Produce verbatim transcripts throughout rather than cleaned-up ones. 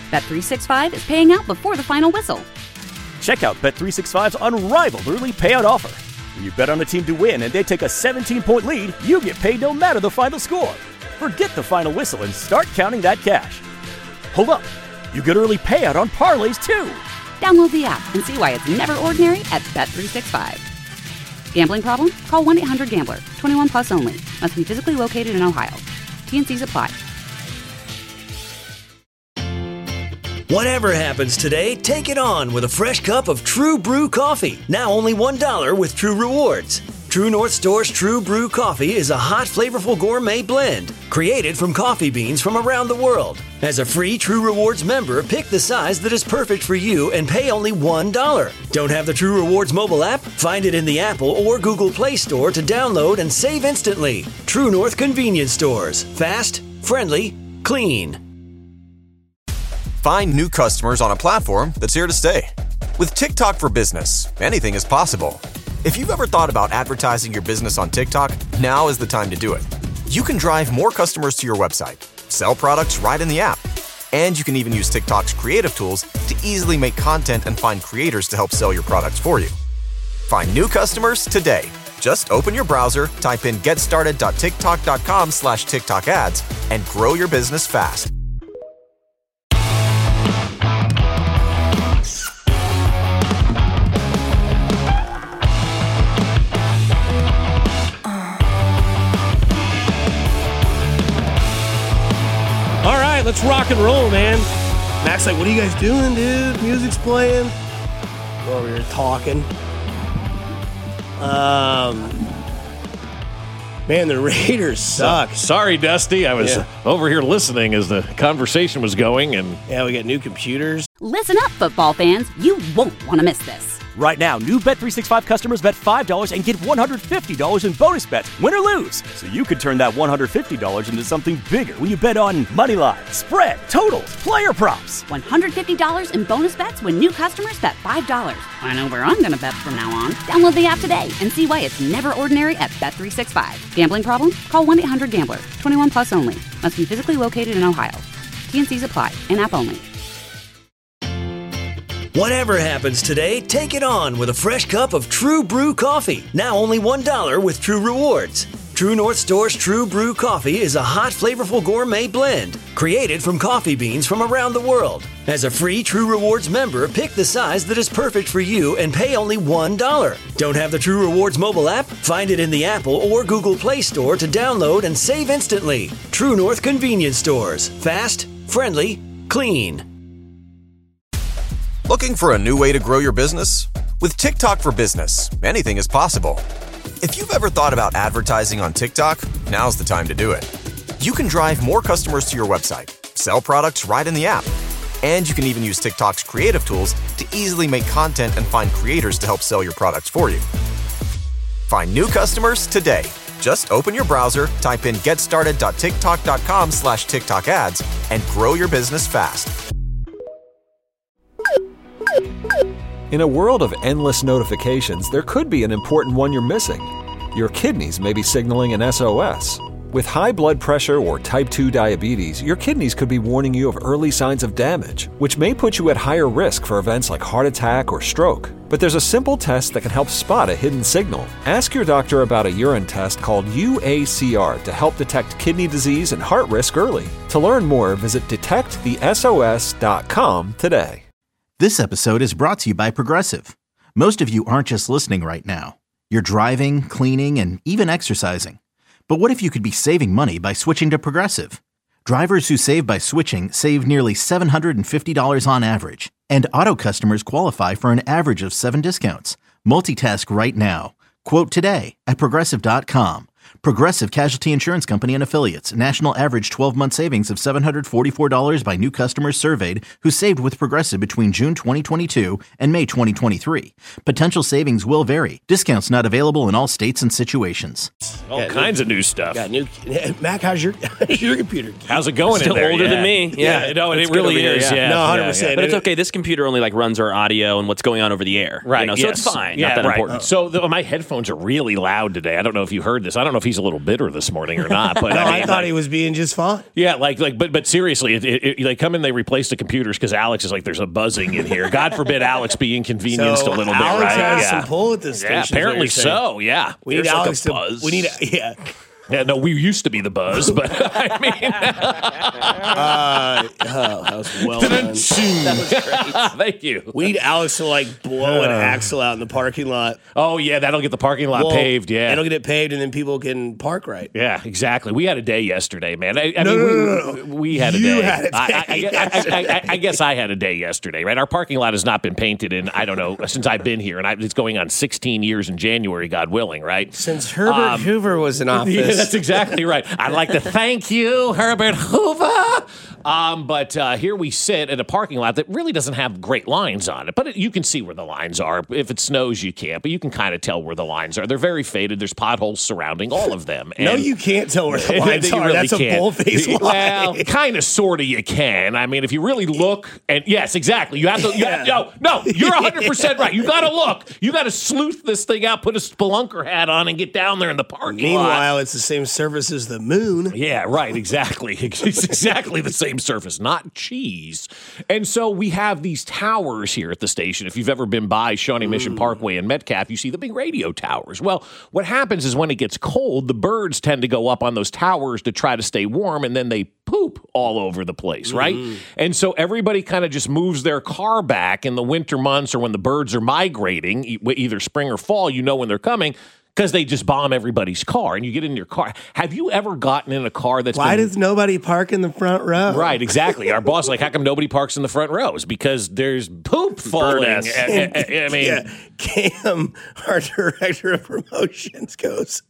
Bet three sixty-five is paying out before the final whistle. Check out Bet three sixty-five's unrivaled early payout offer. When you bet on a team to win and they take a seventeen-point lead, you get paid no matter the final score. Forget the final whistle and start counting that cash. Hold up. You get early payout on parlays, too. Download the app and see why it's never ordinary at Bet three sixty-five. Gambling problem? Call one eight hundred gambler. twenty-one plus only. Must be physically located in Ohio. T N Cs apply. Whatever happens today, take it on with a fresh cup of True Brew coffee. Now only one dollar with True Rewards. True North Store's True Brew coffee is a hot, flavorful gourmet blend created from coffee beans from around the world. As a free True Rewards member, pick the size that is perfect for you and pay only one dollar. Don't have the True Rewards mobile app? Find it in the Apple or Google Play Store to download and save instantly. True North Convenience Stores. Fast, friendly, clean. Find new customers on a platform that's here to stay. With TikTok for Business, anything is possible. If you've ever thought about advertising your business on TikTok, now is the time to do it. You can drive more customers to your website, sell products right in the app, and you can even use TikTok's creative tools to easily make content and find creators to help sell your products for you. Find new customers today. Just open your browser, type in getstarted.tiktok.com slash TikTok ads, and grow your business fast. All right, let's rock and roll, man. Mac's like, what are you guys doing, dude? Music's playing. We're over here talking. Um, man, the Raiders suck. Sorry, Dusty. I was Yeah. over here listening as the conversation was going, and Yeah, we got new computers. Listen up, football fans. You won't want to miss this. Right now, new Bet three sixty-five customers bet five dollars and get one hundred fifty dollars in bonus bets, win or lose. So you could turn that one hundred fifty dollars into something bigger when you bet on money line, spread, totals, player props. one hundred fifty dollars in bonus bets when new customers bet five dollars. I know where I'm going to bet from now on. Download the app today and see why it's never ordinary at Bet three sixty-five. Gambling problem? Call one eight hundred gambler. twenty-one plus only. Must be physically located in Ohio. T N Cs apply. In-app only. Whatever happens today, take it on with a fresh cup of True Brew coffee. Now only one dollar with True Rewards. True North Store's True Brew coffee is a hot, flavorful gourmet blend created from coffee beans from around the world. As a free True Rewards member, pick the size that is perfect for you and pay only one dollar. Don't have the True Rewards mobile app? Find it in the Apple or Google Play Store to download and save instantly. True North Convenience Stores. Fast, friendly, clean. Looking for a new way to grow your business? With TikTok for Business, anything is possible. If you've ever thought about advertising on TikTok, now's the time to do it. You can drive more customers to your website, sell products right in the app, and you can even use TikTok's creative tools to easily make content and find creators to help sell your products for you. Find new customers today. Just open your browser, type in getstarted.tiktok.com slash TikTok ads, and grow your business fast. In a world of endless notifications, there could be an important one you're missing. Your kidneys may be signaling an S O S. With high blood pressure or type two diabetes, your kidneys could be warning you of early signs of damage, which may put you at higher risk for events like heart attack or stroke. But there's a simple test that can help spot a hidden signal. Ask your doctor about a urine test called U A C R to help detect kidney disease and heart risk early. To learn more, visit detect the S O S dot com today. This episode is brought to you by Progressive. Most of you aren't just listening right now. You're driving, cleaning, and even exercising. But what if you could be saving money by switching to Progressive? Drivers who save by switching save nearly seven hundred fifty dollars on average. And auto customers qualify for an average of seven discounts. Multitask right now. Quote today at Progressive dot com. Progressive Casualty Insurance Company and Affiliates. National average twelve-month savings of seven hundred forty-four dollars by new customers surveyed who saved with Progressive between June twenty twenty-two and May twenty twenty-three. Potential savings will vary. Discounts not available in all states and situations. all Got kinds new- of new stuff. Got new. Mac, how's your how's your computer? How's it going Still in there? older Yeah. than me. Yeah, Yeah, no, it's it good really over here, is. yeah. Yeah, No, one hundred Yeah, percent. yeah. But it's okay. This computer only like runs our audio and what's going on over the air. Right. You know, so yes. it's fine. Yeah, Not that right. important. So the, my headphones are really loud today. I don't know if you heard this. I don't know if he's a little bitter this morning or not. But no, I, I, mean, thought like, he was being just fine. Yeah, like like, but but seriously, it, it, it, they come in, they replace the computers because Alex is like, there's a buzzing in here. God forbid Alex be inconvenienced So a little Alex bit, right? has yeah. some pull at this station. Yeah, is what apparently you're saying. so. Yeah, We There's need like Alex a to. buzz. We need. Yeah. Yeah, no, we used to be the buzz, but I mean, uh, oh, that was well done. That was great. Thank you. We need Alex to like blow an axle out in the parking lot. Oh yeah, that'll get the parking lot Well, paved. Yeah, it'll get it paved, and then people can park right. Yeah, exactly. We had a day yesterday, man. I, I No, mean, no, we, no, no, no. we had a You day. had a I, day I, I, guess- I, I, I guess I had a day yesterday, right? Our parking lot has not been painted in, I don't know, since I've been here, and I, it's going on sixteen years in January, God willing, right? Since Herbert Um, Hoover was in office. Yeah, that's exactly right. I'd like to thank you, Herbert Hoover. Um, but uh, here we sit at a parking lot that really doesn't have great lines on it, but it, you can see where the lines are. If it snows, you can't, but you can kind of tell where the lines are. They're very faded. There's potholes surrounding all of them. No, And you can't tell where the lines you are. really That's can't. a bull-faced line. Well, kind of, sort of, you can. I mean, if you really look, and yes, exactly. You have to. You have, no, no, you're one hundred percent right. You got to look. You got to sleuth this thing out, put a spelunker hat on, and get down there in the parking lot. Meanwhile, it's the same surface as the moon. Yeah, right, exactly. It's exactly the same surface, not cheese. And so we have these towers here at the station. If you've ever been by Shawnee Mission Parkway in Metcalf, you see the big radio towers. Well, what happens is when it gets cold, the birds tend to go up on those towers to try to stay warm, and then they poop all over the place, right? Mm. And so everybody kind of just moves their car back in the winter months or when the birds are migrating, either spring or fall, you know when they're coming, because they just bomb everybody's car, and you get in your car. Have you ever gotten in a car that's Why been, does nobody park in the front row? Right, exactly. Our boss, like, how come nobody parks in the front rows? Because there's poop falling. I, I, I mean, yeah. Cam, our director of promotions, goes,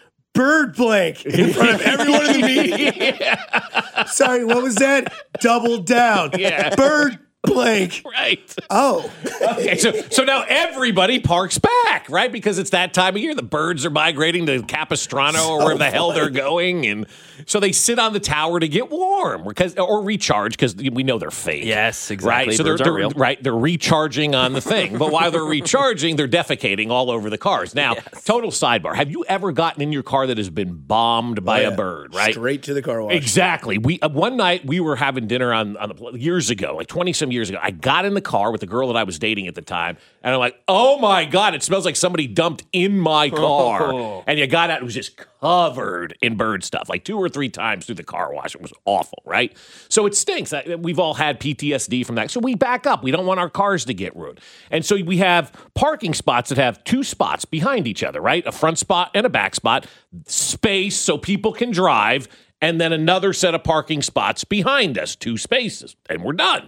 bird blank in front of everyone in the meeting. Yeah. Sorry, what was that? Double down. Yeah. Bird blank. Right. Oh. Okay, so so now everybody parks back, right? Because it's that time of year. The birds are migrating to Capistrano So or wherever the funny. hell they're going. And so they sit on the tower to get warm because or recharge because we know they're fake. Yes, exactly. Right? So Birds they're, aren't they're real. right, they're recharging on the thing. But while they're recharging, they're defecating all over the cars. Now, Yes. total sidebar. Have you ever gotten in your car that has been bombed by Oh, yeah. a bird, right? Straight to the car wash. Exactly. We uh, one night we were having dinner on on the years ago, like twenty some years ago. I got in the car with the girl that I was dating at the time, and I'm like, "Oh my god, it smells like somebody dumped in my car." Oh. And you got out, it was just covered in bird stuff, like two or three times through the car wash. It was awful, right? So it stinks. I- We've all had P T S D from that. So we back up. We don't want our cars to get ruined, and so we have parking spots that have two spots behind each other, right? A front spot and a back spot, space so people can drive. And then another set of parking spots behind us, two spaces, and we're done.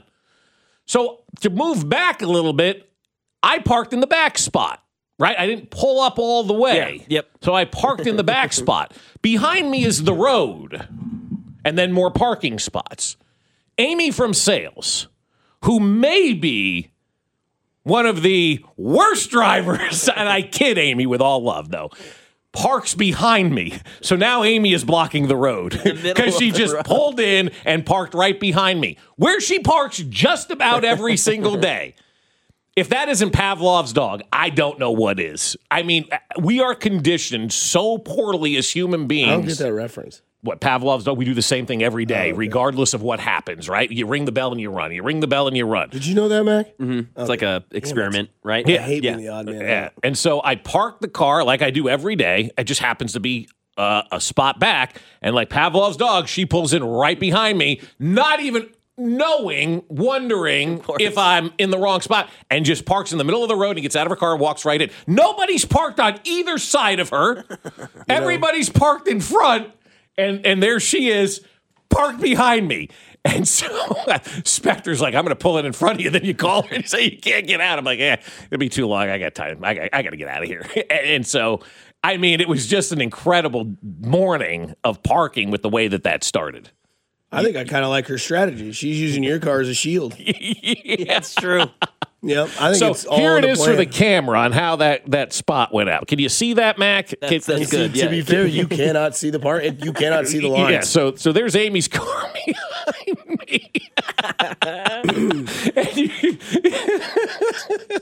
So to move back a little bit, I parked in the back spot, right? I didn't pull up all the way. Yeah, yep. So I parked in the back spot. Behind me is the road, and then more parking spots. Amy from sales, who may be one of the worst drivers, and I kid Amy with all love, though, parks behind me. So now Amy is blocking the road because she just road. pulled in and parked right behind me, where she parks just about every single day. If that isn't Pavlov's dog, I don't know what is. I mean, we are conditioned so poorly as human beings. I don't get that reference. What, Pavlov's dog? We do the same thing every day, oh, okay. regardless of what happens, right? You ring the bell and you run. You ring the bell and you run. Did you know that, Mac? Mm-hmm. It's okay. like a experiment, right? Yeah, Yeah. I hate yeah. being the odd man. Yeah. And so I park the car like I do every day. It just happens to be uh, a spot back. And like Pavlov's dog, she pulls in right behind me, not even knowing, wondering if I'm in the wrong spot, and just parks in the middle of the road and gets out of her car and walks right in. Nobody's parked on either side of her. Everybody's know. parked in front. And and there she is, parked behind me. And so Spectre's like, I'm going to pull it in front of you. Then you call her and say you can't get out. I'm like, yeah, it'll be too long. I got time. I got, I got to get out of here. And, and so, I mean, it was just an incredible morning of parking with the way that that started. I think I kind of like her strategy. She's using your car as a shield. Yeah, that's true. Yep, I think so it's all here it the is plan. for the camera on how that, that spot went out. Can you see that, Mac? That's, Can, that's good. To Yeah. be fair, you cannot see the part. You cannot see the lines. Yeah, so so there's Amy's car behind me. And you, You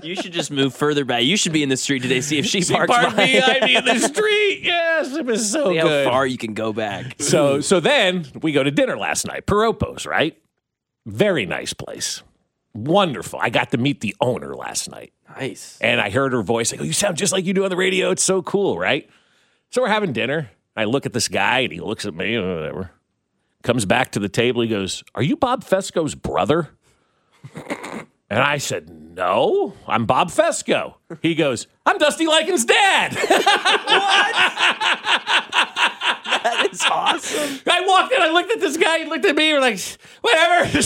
You should just move further back. You should be in the street today. See if she, She parks parked behind behind me in the street. Yes, it was so See how good. far you can go back. So so then we go to dinner last night. Piropos, right? Very nice place. Wonderful. I got to meet the owner last night. Nice. And I heard her voice. I go, you sound just like you do on the radio. It's so cool, right? So we're having dinner. I look at this guy, and he looks at me, or whatever. Comes back to the table. He goes, are you Bob Fesco's brother? And I said, no, I'm Bob Fesco. He goes, I'm Dusty Likens' dad. That is awesome. I walked in, I looked at this guy, he looked at me, we're like, whatever.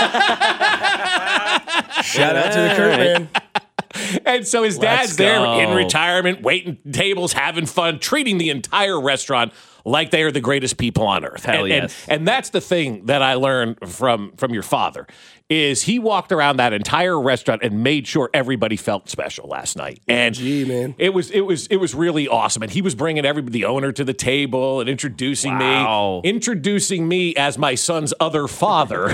Shout out to the Kurt man. And so his Let's dad's there go. in retirement, waiting tables, having fun, treating the entire restaurant like they are the greatest people on earth. Hell and, yes. and, and that's the thing that I learned from, from your father, is he walked around that entire restaurant and made sure everybody felt special last night. And Gee, man. it was it was it was really awesome. And he was bringing everybody, the owner, to the table and introducing Wow. me, introducing me as my son's other father.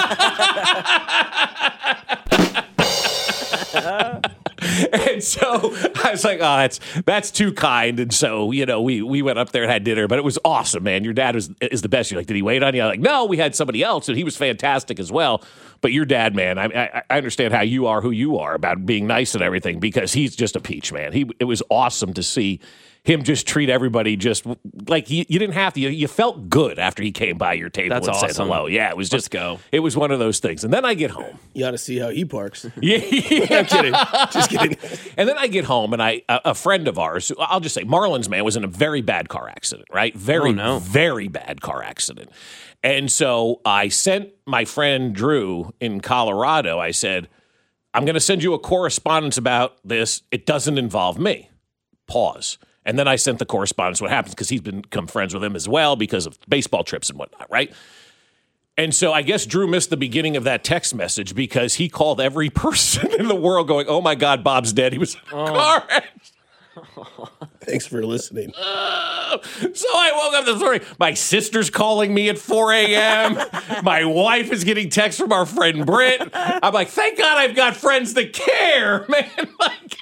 And so I was like, oh, that's that's too kind. And so, you know, we we went up there and had dinner, but it was awesome, man. Your dad was is the best. You're like, did he wait on you? I'm like, no, we had somebody else, and he was fantastic as well. But your dad, man, I, I, I understand how you are who you are about being nice and everything, because he's just a peach, man. He It was awesome to see him just treat everybody just like you, you didn't have to. You, you felt good after he came by your table That's and said awesome. hello. Yeah, it was just Let's go. It was one of those things. And then I get home. You ought to see how he parks. Yeah. I'm kidding. Just kidding. And then I get home, and I a, a friend of ours, I'll just say, Marlins man, was in a very bad car accident, right? Very, Oh, no. very bad car accident. And so I sent my friend Drew in Colorado, I said, I'm going to send you a correspondence about this. It doesn't involve me. Pause. And then I sent the correspondence what happens, because he's been become friends with him as well because of baseball trips and whatnot, right? And so I guess Drew missed the beginning of that text message, because he called every person in the world going, oh, my God, Bob's dead. He was in a car accident. Thanks for listening. Uh, so I woke up this morning. My sister's calling me at four a.m. My wife is getting texts from our friend Britt. I'm like, thank God I've got friends that care, man. Like,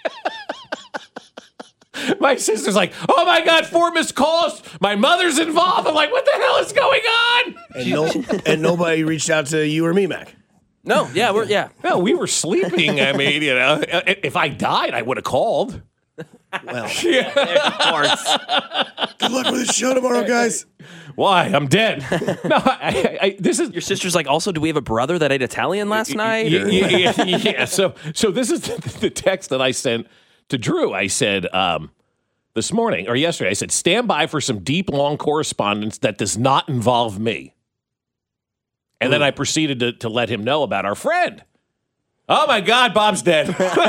my sister's like, oh my God, four missed calls. My mother's involved. I'm like, what the hell is going on? And, no, and nobody reached out to you or me, Mac. No, yeah, we're yeah. No, we were sleeping. I mean, you know, if I died, I would have called. Well, Of course. good luck with the show tomorrow, guys. Why? I'm dead. No, I, I, I, this is Your sister's like, also, do we have a brother that ate Italian last night? Yeah, or- yeah, yeah, yeah. So, so this is the, the text that I sent to Drew. I said um, this morning or yesterday, I said, stand by for some deep, long correspondence that does not involve me. And then I proceeded to, to let him know about our friend. Oh, my God, Bob's dead.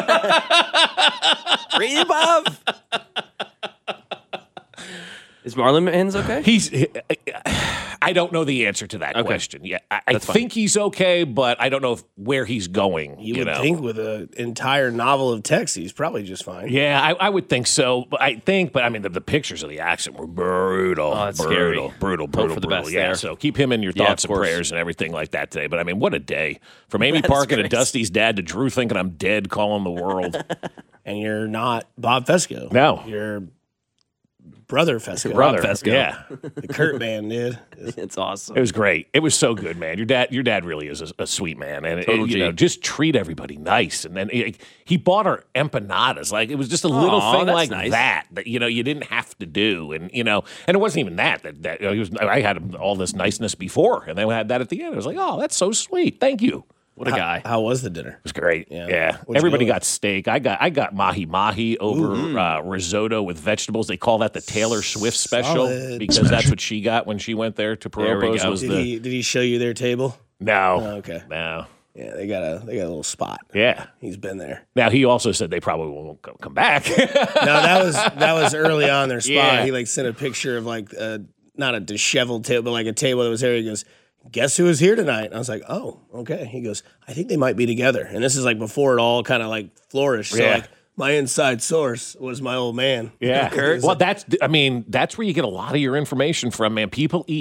Really, Bob? Is Marlon Mans okay? He's. I don't know the answer to that Okay. question. Yeah, I, I That's fine. think he's okay, but I don't know if, where he's going. You, You, would know? think with an entire novel of text, he's probably just fine. Yeah, I, I would think so. But I think, but I mean, the, the pictures of the accident were brutal. Oh, that's brutal, scary. brutal, Hope brutal, for the brutal. best Yeah, there. so keep him in your Yeah, thoughts of and course. prayers and everything like that today. But I mean, what a day from Amy That's Parkin to crazy. Dusty's dad to Drew thinking I'm dead, calling the world. And you're not Bob Fesco. No. You're brother Fesco. Brother, Fesco. yeah, The Kurt man, dude. It's awesome. it was great. It was so good, man. Your dad, your dad really is a, a sweet man, and it- Total you G. know, just treat everybody nice. And then he, he bought her empanadas. Like it was just a little Aw, thing that's like nice. that that you know you didn't have to do. And you know, and it wasn't even that that, that you know, he was. I had all this niceness before, and then we had that at the end. I was like, oh, that's so sweet. Thank you. What a guy. How was the dinner? It was great. Yeah. Yeah. What'd you Everybody go with? got steak. I got I got mahi mahi over uh, risotto with vegetables. They call that the Taylor Swift special Solid. because that's what she got when she went there to There we Piropos. go. Was Did the he did he show you their table? no, Oh, okay. no, Yeah, they got a they got a little spot. yeah. He's been there. Now he also said they probably won't co- come back. No, that was that was early on their spot. Yeah. He like sent a picture of like a, not a disheveled table, but like a table that was there. He goes, guess who was here tonight? And I was like, oh, okay. He goes, I think they might be together. And this is like before it all kind of like flourished. So Yeah. like my inside source was my old man. Yeah. Kurt. Well, that's, I mean, that's where you get a lot of your information from, man. People eat.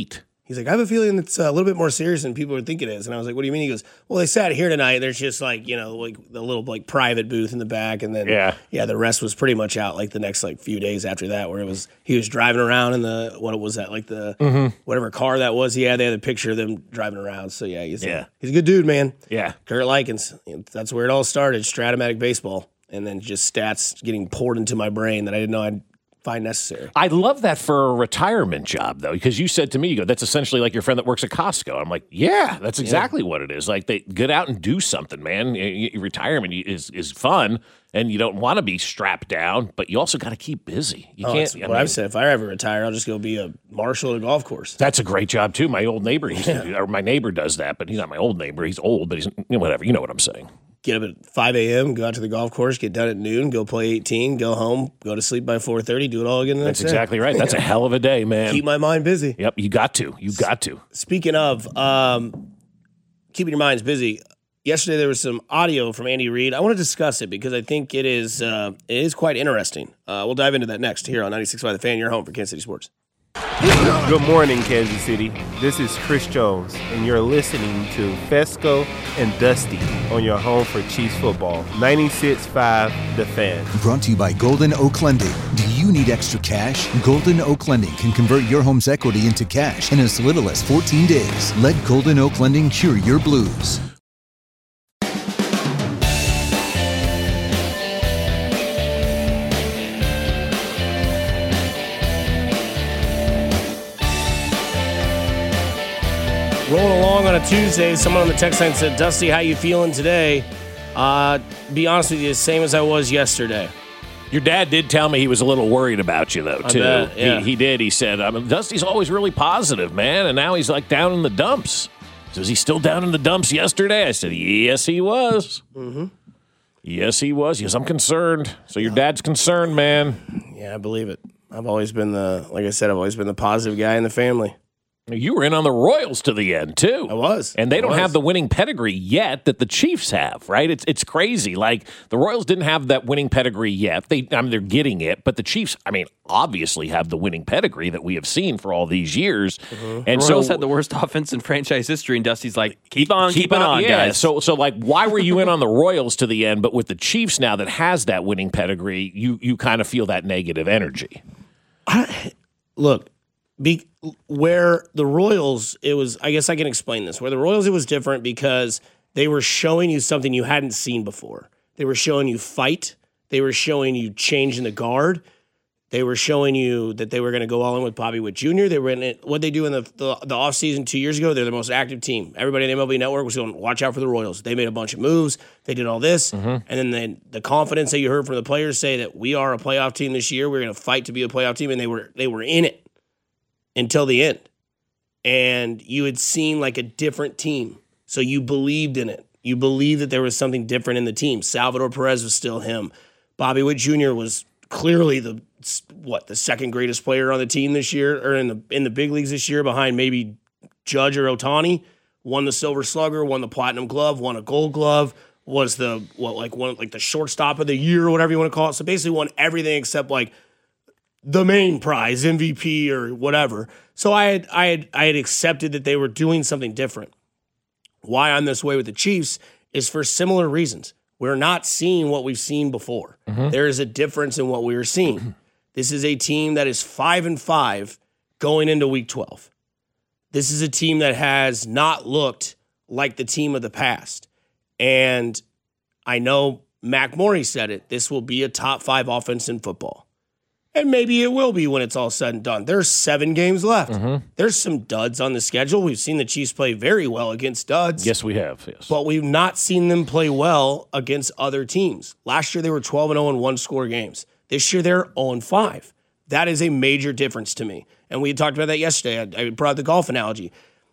He's like, I have a feeling it's a little bit more serious than people would think it is. And I was like, what do you mean? He goes, well, they sat here tonight. There's just like, you know, like the little like private booth in the back. And then, yeah, yeah, the rest was pretty much out like the next like few days after that, where it was, he was driving around in the, what was that? Like the, mm-hmm. whatever car that was. He had, they had a picture of them driving around. So yeah, he's, yeah. A, he's a good dude, man. Yeah. Kurt Likens. That's where it all started. Stratomatic baseball. And then just stats getting poured into my brain that I didn't know I'd find necessary. I love that for a retirement job, though, because you said to me, you go, that's essentially like your friend that works at Costco. I'm like, yeah, that's exactly yeah. what it is. Like, they get out and do something, man. Y- y- retirement is is fun, and you don't want to be strapped down, but you also got to keep busy. You oh, can't. I what mean, I've said, if I ever retire, I'll just go be a marshal at a golf course. That's a great job, too. My old neighbor, used yeah. to do, or my neighbor does that, but he's not my old neighbor. He's old, but he's, you know, whatever. You know what I'm saying. Get up at five a.m., go out to the golf course, get done at noon, go play eighteen, go home, go to sleep by four thirty, do it all again the next That's exactly day. right. That's a hell of a day, man. Keep my mind busy. Yep, you got to. You got to. Speaking of um, keeping your minds busy, yesterday there was some audio from Andy Reid. I want to discuss it because I think it is uh, it is quite interesting. Uh, we'll dive into that next here on ninety-six point five The Fan, your home for Kansas City Sports. Good morning, Kansas City. This is Chris Jones, and you're listening to Fesco and Dusty on your home for Chiefs football. ninety-six point five The Fan. Brought to you by Golden Oak Lending. Do you need extra cash? Golden Oak Lending can convert your home's equity into cash in as little as fourteen days. Let Golden Oak Lending cure your blues. Rolling along on a Tuesday, someone on the text line said, Dusty, how you feeling today? Uh, be honest with you, the same as I was yesterday. Your dad did tell me he was a little worried about you, though, too. I bet, yeah. he, he did. He said, I mean, Dusty's always really positive, man, and now he's, like, down in the dumps. So was he still down in the dumps yesterday? I said, yes, he was. Mm-hmm. Yes, he was. Yes, I'm concerned. So your dad's concerned, man. Yeah, I believe it. I've always been the, like I said, I've always been the positive guy in the family. You were in on the Royals to the end, too. I was. And they I don't was. have the winning pedigree yet that the Chiefs have, right? It's it's crazy. Like, the Royals didn't have that winning pedigree yet. They, I mean, they're getting it. But the Chiefs, I mean, obviously have the winning pedigree that we have seen for all these years. Mm-hmm. And Royals so had the worst offense in franchise history, and Dusty's like, keep on, keep, keep on, on, yeah. guys. So, so, like, why were you in on the Royals to the end, but with the Chiefs now that has that winning pedigree, you you kind of feel that negative energy? I, look, Be, where the Royals, it was, I guess I can explain this. Where the Royals, it was different because they were showing you something you hadn't seen before. They were showing you fight. They were showing you changing the guard. They were showing you that they were going to go all in with Bobby Witt Junior They were in it. What they do in the, the, the offseason two years ago, they're the most active team. Everybody in the M L B Network was going, watch out for the Royals. They made a bunch of moves. They did all this. Mm-hmm. And then they, the confidence that you heard from the players say that we are a playoff team this year. We're going to fight to be a playoff team. And they were they were in it until the end. And you had seen like a different team. So you believed in it. You believed that there was something different in the team. Salvador Perez was still him. Bobby Witt Junior was clearly the what the second greatest player on the team this year, or in the in the big leagues this year, behind maybe Judge or Ohtani. Won the Silver Slugger, won the Platinum Glove, won a Gold Glove, was the what like one like the shortstop of the year or whatever you want to call it. So basically won everything except like the main prize, M V P or whatever. So I had I had I had accepted that they were doing something different. Why I'm this way with the Chiefs is for similar reasons. We're not seeing what we've seen before. Mm-hmm. There is a difference in what we are seeing. This is a team that is five and five going into week twelve. This is a team that has not looked like the team of the past. And I know Mac Morey said it. This will be a top five offense in football. And maybe it will be when it's all said and done. There's seven games left. Mm-hmm. There's some duds on the schedule. We've seen the Chiefs play very well against duds. Yes, we have. Yes. But we've not seen them play well against other teams. Last year, they were twelve and oh in one-score games. This year, they're oh and five. That is a major difference to me. And we had talked about that yesterday. I, I brought the golf analogy.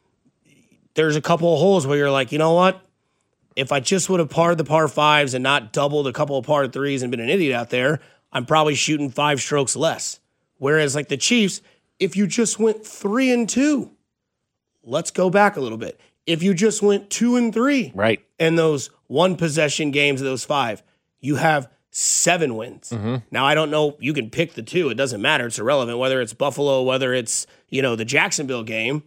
There's a couple of holes where you're like, you know what? If I just would have parred the par fives and not doubled a couple of par threes and been an idiot out there, I'm probably shooting five strokes less. Whereas like the Chiefs, if you just went three and two, let's go back a little bit. If you just went two and three, right, and those one possession games of those five, you have seven wins. Mm-hmm. Now I don't know. You can pick the two. It doesn't matter. It's irrelevant whether it's Buffalo, whether it's you know the Jacksonville game.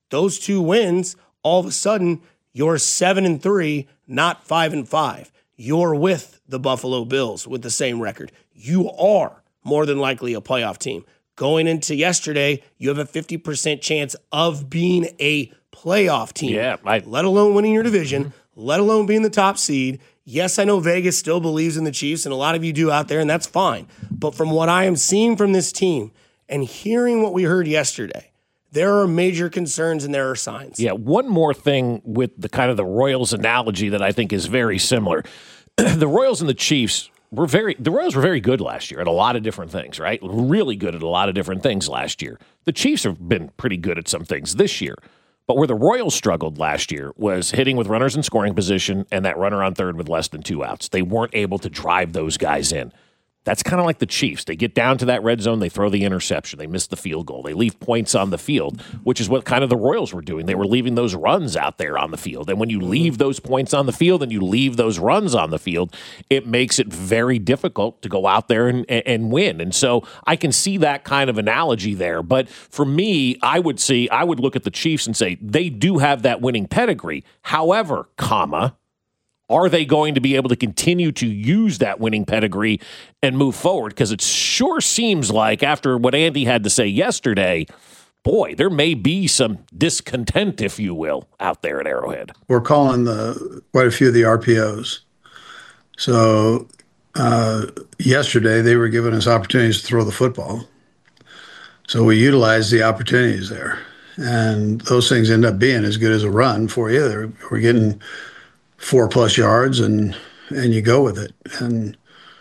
those two wins, all of a sudden, you're seven and three, not five and five. You're with the Buffalo Bills with the same record. You are more than likely a playoff team. Going into yesterday, you have a fifty percent chance of being a playoff team. Yeah, I, let alone winning your division, mm-hmm. let alone being the top seed. Yes, I know Vegas still believes in the Chiefs, and a lot of you do out there, and that's fine. But from what I am seeing from this team and hearing what we heard yesterday, there are major concerns and there are signs. Yeah, one more thing with the kind of the Royals analogy that I think is very similar. The Royals and the Chiefs were very, the Royals were very good last year at a lot of different things, right? Really good at a lot of different things last year. The Chiefs have been pretty good at some things this year. But where the Royals struggled last year was hitting with runners in scoring position and that runner on third with less than two outs. They weren't able to drive those guys in. That's kind of like the Chiefs. They get down to that red zone, they throw the interception, they miss the field goal, they leave points on the field, which is what kind of the Royals were doing. They were leaving those runs out there on the field. And when you leave those points on the field and you leave those runs on the field, it makes it very difficult to go out there and, and win. And so I can see that kind of analogy there. But for me, I would see, I would look at the Chiefs and say they do have that winning pedigree. However, comma, are they going to be able to continue to use that winning pedigree and move forward? Because it sure seems like after what Andy had to say yesterday, boy, there may be some discontent, if you will, out there at Arrowhead. We're calling the quite a few of the R P Os. So uh, yesterday they were giving us opportunities to throw the football. So we utilized the opportunities there. And those things end up being as good as a run for you. They're, we're getting four plus yards and and you go with it. And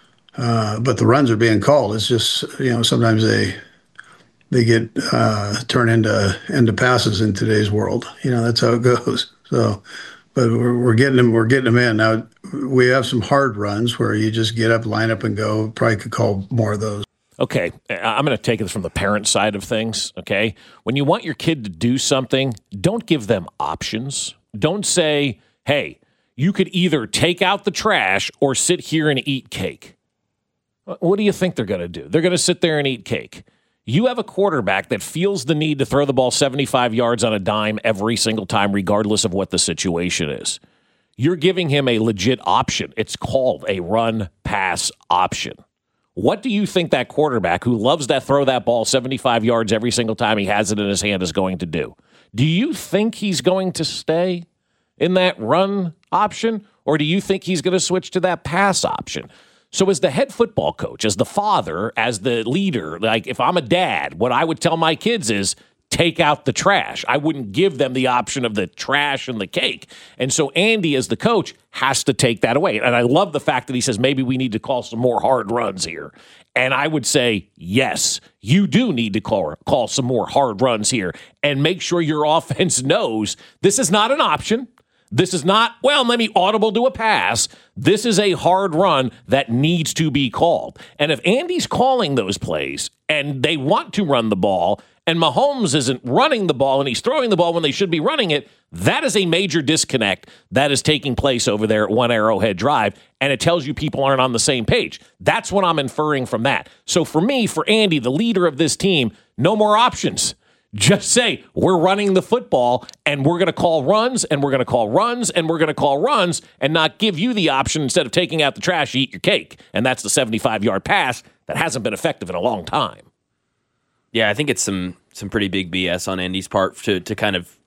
uh, but the runs are being called. It's just, you know, sometimes they they get uh, turned into into passes in today's world. You know, that's how it goes. So, but we're, we're getting them. We're getting them in now. We have some hard runs where you just get up, line up, and go. Probably could call more of those. Okay, I'm going to take this from the parent side of things, okay? When you want your kid to do something, don't give them options. Don't say, hey, you could either take out the trash or sit here and eat cake. What do you think they're going to do? They're going to sit there and eat cake. You have a quarterback that feels the need to throw the ball seventy-five yards on a dime every single time, regardless of what the situation is. You're giving him a legit option. It's called a run-pass option. What do you think that quarterback who loves that throw that ball seventy-five yards every single time he has it in his hand is going to do? Do you think he's going to stay in that run option, or do you think he's going to switch to that pass option? So as the head football coach, as the father, as the leader, like if I'm a dad, what I would tell my kids is take out the trash. I wouldn't give them the option of the trash and the cake. And so Andy, as the coach, has to take that away. And I love the fact that he says maybe we need to call some more hard runs here. And I would say, yes, you do need to call, call some more hard runs here and make sure your offense knows this is not an option. This is not, well, let me audible to a pass. This is a hard run that needs to be called. And if Andy's calling those plays and they want to run the ball and Mahomes isn't running the ball and he's throwing the ball when they should be running it, that is a major disconnect that is taking place over there at One Arrowhead Drive, and it tells you people aren't on the same page. That's what I'm inferring from that. So for me, for Andy, the leader of this team, no more options. Just say, we're running the football, and we're going to call runs, and we're going to call runs, and we're going to call runs, and not give you the option, instead of taking out the trash, you eat your cake. And that's the seventy-five-yard pass that hasn't been effective in a long time. Yeah, I think it's some some pretty big B S on Andy's part to to kind of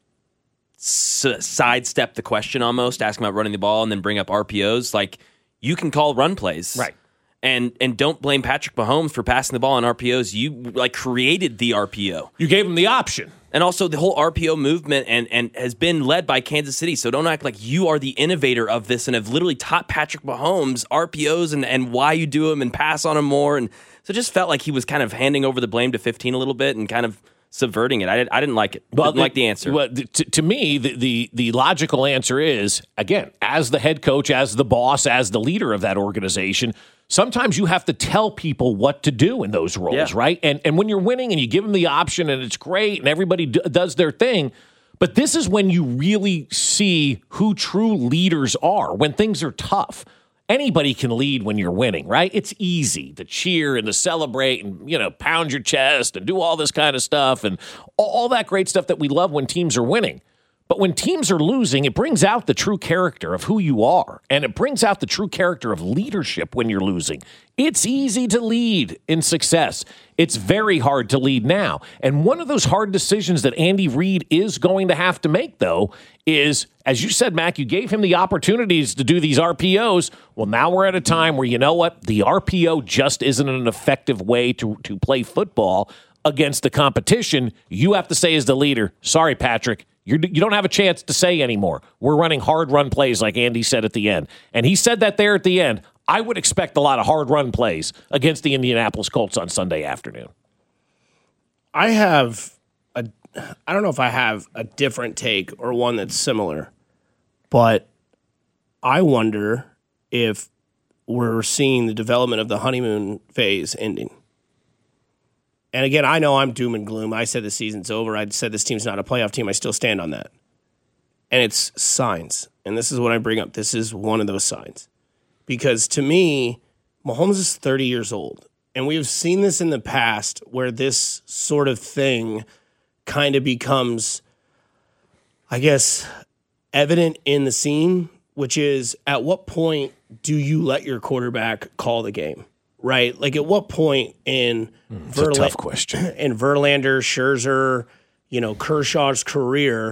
s- sidestep the question almost, ask him about running the ball, and then bring up R P Os. Like, you can call run plays. Right. And and don't blame Patrick Mahomes for passing the ball on R P Os. You like created the R P O. You gave him the option. And also the whole R P O movement and, and has been led by Kansas City. So don't act like you are the innovator of this and have literally taught Patrick Mahomes R P Os and, and why you do them and pass on them more. And so it just felt like he was kind of handing over the blame to fifteen a little bit and kind of subverting it. I, did, I didn't like it. Well, didn't the, like the answer. Well, to, to me, the, the the logical answer is, again, as the head coach, as the boss, as the leader of that organization, sometimes you have to tell people what to do in those roles, yeah. right? And and when you're winning and you give them the option and it's great and everybody d- does their thing, but this is when you really see who true leaders are, when things are tough. anybody can lead when you're winning, right? It's easy to cheer and to celebrate and, you know, pound your chest and do all this kind of stuff and all that great stuff that we love when teams are winning. But when teams are losing, it brings out the true character of who you are, and it brings out the true character of leadership when you're losing. It's easy to lead in success. It's very hard to lead now. And one of those hard decisions that Andy Reid is going to have to make, though, is, as you said, Mac, you gave him the opportunities to do these R P Os. Well, now we're at a time where, you know what, the R P O just isn't an effective way to, to play football against the competition. You have to say as the leader, sorry, Patrick, You're, you don't have a chance to say anymore. We're running hard run plays like Andy said at the end. And he said that there at the end. I would expect a lot of hard run plays against the Indianapolis Colts on Sunday afternoon. I have a, I don't know if I have a different take or one that's similar, but I wonder if we're seeing the development of the honeymoon phase ending. And again, I know I'm doom and gloom. I said the season's over. I said this team's not a playoff team. I still stand on that. And it's signs. And this is what I bring up. This is one of those signs. Because to me, Mahomes is thirty years old. And we have seen this in the past where this sort of thing kind of becomes, I guess, evident in the scene, which is at what point do you let your quarterback call the game? Right? Like at what point in mm, Verla- a tough question. in Verlander, Scherzer, you know, Kershaw's career,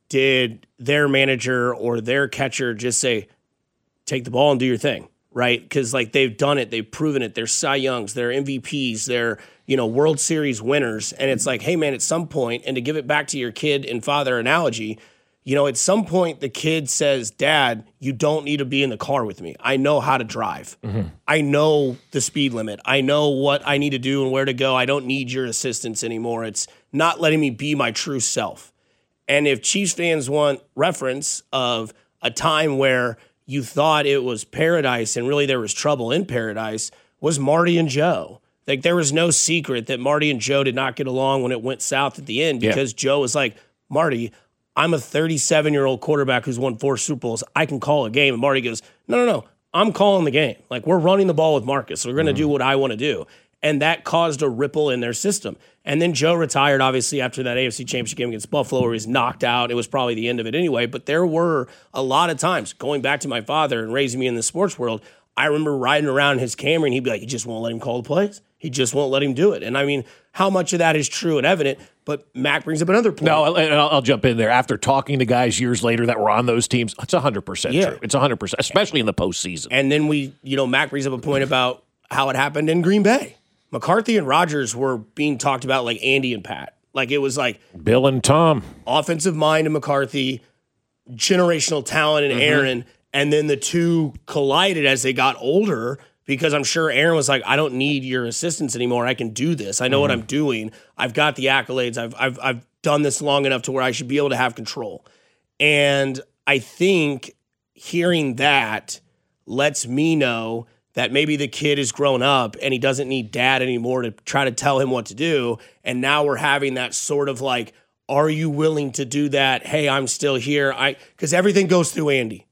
did their manager or their catcher just say, take the ball and do your thing, right? Because like they've done it, they've proven it. They're Cy Youngs, they're M V Ps, they're, you know, World Series winners. And it's like, hey man, at some point, and to give it back to your kid and father analogy, you know, at some point the kid says, Dad, you don't need to be in the car with me. I know how to drive. Mm-hmm. I know the speed limit. I know what I need to do and where to go. I don't need your assistance anymore. It's not letting me be my true self. And if Chiefs fans want reference of a time where you thought it was paradise and really there was trouble in paradise, was Marty and Joe. Like there was no secret that Marty and Joe did not get along when it went south at the end because yeah. Joe was like, Marty, I'm a thirty-seven-year-old quarterback who's won four Super Bowls. I can call a game. And Marty goes, no, no, no. I'm calling the game. Like, we're running the ball with Marcus. So we're going to mm. do what I want to do. And that caused a ripple in their system. And then Joe retired, obviously, after that A F C Championship game against Buffalo where he was knocked out. It was probably the end of it anyway. But there were a lot of times, going back to my father and raising me in the sports world, I remember riding around his Camry and he'd be like, he just won't let him call the plays. He just won't let him do it. And I mean, how much of that is true and evident? But Mac brings up another point. No, and I'll, I'll jump in there. After talking to guys years later that were on those teams, it's one hundred percent yeah. true. It's one hundred percent, especially in the postseason. And then we, you know, Mac brings up a point about how it happened in Green Bay. McCarthy and Rodgers were being talked about like Andy and Pat. Like it was like Bill and Tom. Offensive mind and McCarthy, generational talent and mm-hmm. Aaron. And then the two collided as they got older because I'm sure Aaron was like, I don't need your assistance anymore. I can do this. I know mm-hmm. what I'm doing. I've got the accolades. I've, I've, I've done this long enough to where I should be able to have control. And I think hearing that lets me know that maybe the kid has grown up and he doesn't need dad anymore to try to tell him what to do. And now we're having that sort of like, are you willing to do that? Hey, I'm still here. I because everything goes through Andy.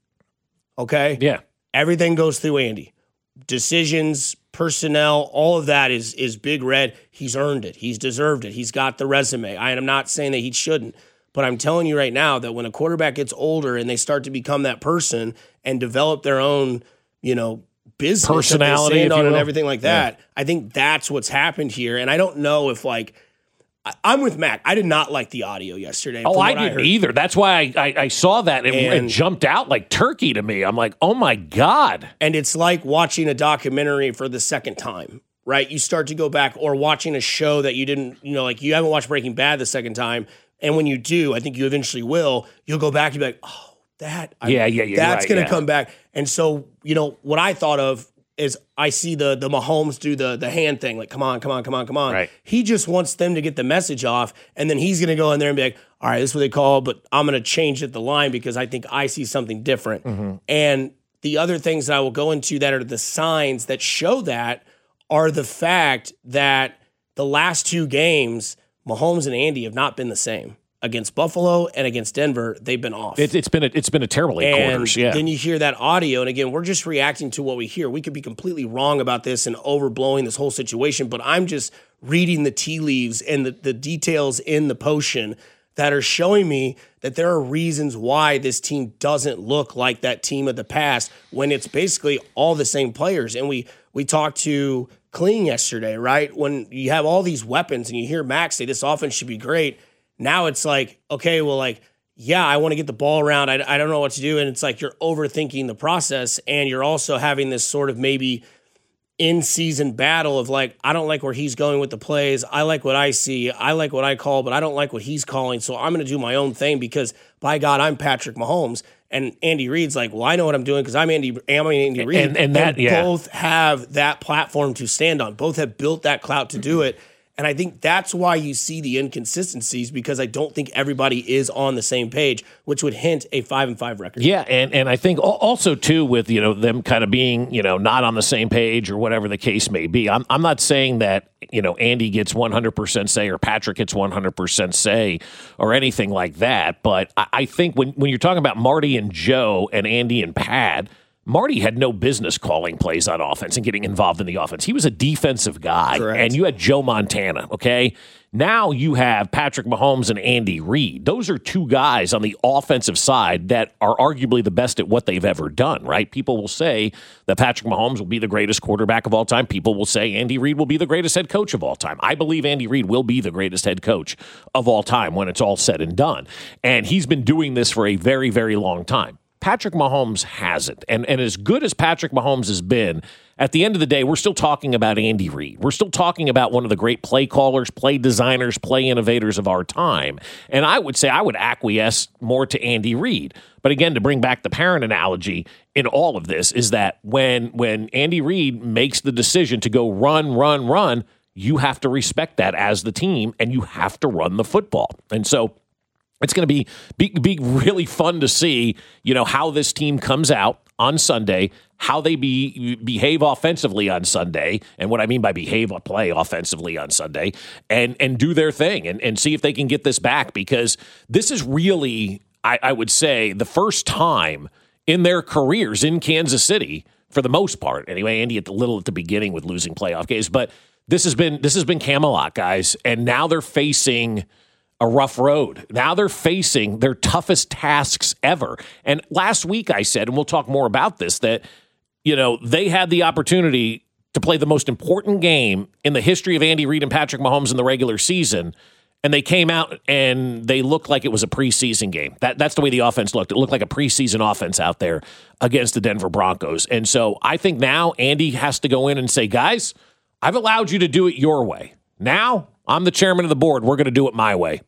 Okay? Yeah. Everything goes through Andy. Decisions, personnel, all of that is is Big Red. He's earned it. He's deserved it. He's got the resume. I am not saying that he shouldn't, but I'm telling you right now that when a quarterback gets older and they start to become that person and develop their own, you know, business personality that they stand on and will. everything like that, yeah. I think that's what's happened here. And I don't know if like I, I'm with Mac. I did not like the audio yesterday. Oh, I didn't I either. That's why I, I, I saw that. It, and, it jumped out like turkey to me. I'm like, oh my God. And it's like watching a documentary for the second time, right? You start to go back or watching a show that you didn't, you know, like you haven't watched Breaking Bad the second time. And when you do, I think you eventually will, you'll go back and be like, oh, that, yeah, yeah, yeah, that's right, going to yeah. come back. And so, you know, what I thought of is I see the the Mahomes do the the hand thing, like, come on, come on, come on, come on. Right. He just wants them to get the message off, and then he's going to go in there and be like, all right, this is what they call, but I'm going to change it the line because I think I see something different. Mm-hmm. And the other things that I will go into that are the signs that show that are the fact that the last two games, Mahomes and Andy have not been the same. against Buffalo and against Denver, they've been off. It, it's been a, it's been a terrible eight and quarters. Yeah. Then you hear that audio, and again, we're just reacting to what we hear. We could be completely wrong about this and overblowing this whole situation, but I'm just reading the tea leaves and the, the details in the potion that are showing me that there are reasons why this team doesn't look like that team of the past when it's basically all the same players. And we we talked to Kling yesterday, right? When you have all these weapons and you hear Max say this offense should be great, now it's like, okay, well, like, yeah, I want to get the ball around. I, I don't know what to do. And it's like you're overthinking the process, and you're also having this sort of maybe in-season battle of like, I don't like where he's going with the plays. I like what I see. I like what I call, but I don't like what he's calling. So I'm going to do my own thing because, by God, I'm Patrick Mahomes. And Andy Reid's like, well, I know what I'm doing because I'm Andy, I'm Andy Reid. And, and that, and yeah. both have that platform to stand on. Both have built that clout to do it. And I think that's why you see the inconsistencies, because I don't think everybody is on the same page, which would hint a five and five record. Yeah, and, and I think also too with, you know, them kind of being, you know, not on the same page or whatever the case may be. I'm I'm not saying that, you know, Andy gets one hundred percent say or Patrick gets one hundred percent say or anything like that, but I, I think when when you're talking about Marty and Joe and Andy and Pat, Marty had no business calling plays on offense and getting involved in the offense. He was a defensive guy. Correct. And you had Joe Montana, okay? Now you have Patrick Mahomes and Andy Reid. Those are two guys on the offensive side that are arguably the best at what they've ever done, right? People will say that Patrick Mahomes will be the greatest quarterback of all time. People will say Andy Reid will be the greatest head coach of all time. I believe Andy Reid will be the greatest head coach of all time when it's all said and done. And he's been doing this for a very, very long time. Patrick Mahomes hasn't. And, and as good as Patrick Mahomes has been, at the end of the day, we're still talking about Andy Reid. We're still talking about one of the great play callers, play designers, play innovators of our time. And I would say I would acquiesce more to Andy Reid. But again, to bring back the parent analogy in all of this is that when, when Andy Reid makes the decision to go run, run, run, you have to respect that as the team, and you have to run the football. And so it's going to be, be be really fun to see, you know, how this team comes out on Sunday, how they be behave offensively on Sunday, and what I mean by behave or play offensively on Sunday, and and do their thing and, and see if they can get this back, because this is really, I, I would say, the first time in their careers in Kansas City, for the most part. Anyway, Andy at the little at the beginning with losing playoff games, but this has been this has been Camelot, guys, and now they're facing a rough road. Now they're facing their toughest tasks ever. And last week I said, and we'll talk more about this, that, you know, they had the opportunity to play the most important game in the history of Andy Reid and Patrick Mahomes in the regular season, and they came out and they looked like it was a preseason game. That That's the way the offense looked. It looked like a preseason offense out there against the Denver Broncos. And so I think now Andy has to go in and say, guys, I've allowed you to do it your way. Now I'm the chairman of the board. We're going to do it my way.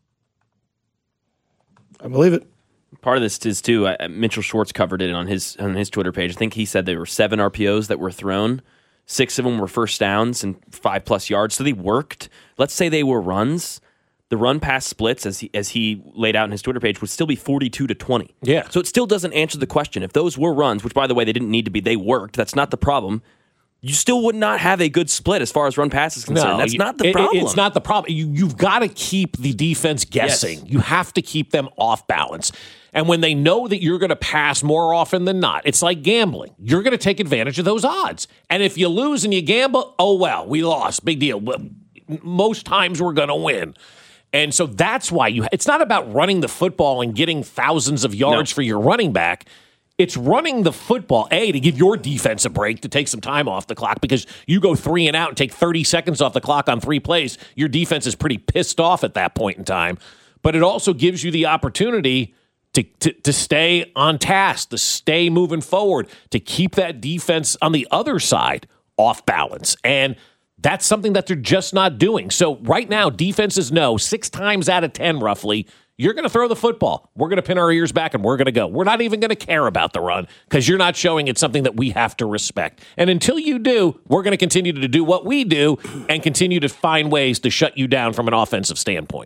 I believe it. Part of this is too. Uh, Mitchell Schwartz covered it on his on his Twitter page. I think he said there were seven R P Os that were thrown. Six of them were first downs and five plus yards. So they worked. Let's say they were runs. The run pass splits, as he as he laid out in his Twitter page, would still be forty-two to twenty. Yeah. So it still doesn't answer the question. If those were runs, which by the way they didn't need to be, they worked. That's not the problem. You still would not have a good split as far as run pass is concerned. No, That's you, not the it, problem. It's not the problem. You, you've got to keep the defense guessing. Yes. You have to keep them off balance. And when they know that you're going to pass more often than not, it's like gambling. You're going to take advantage of those odds. And if you lose and you gamble, oh, well, we lost. Big deal. Most times we're going to win. And so that's why you. It's not about running the football and getting thousands of yards no. for your running back. It's running the football, A, to give your defense a break, to take some time off the clock, because you go three and out and take thirty seconds off the clock on three plays. Your defense is pretty pissed off at that point in time. But it also gives you the opportunity to, to, to stay on task, to stay moving forward, to keep that defense on the other side off balance. And that's something that they're just not doing. So right now, defenses know six times out of ten, roughly, you're going to throw the football. We're going to pin our ears back and we're going to go. We're not even going to care about the run because you're not showing it's something that we have to respect. And until you do, we're going to continue to do what we do and continue to find ways to shut you down from an offensive standpoint.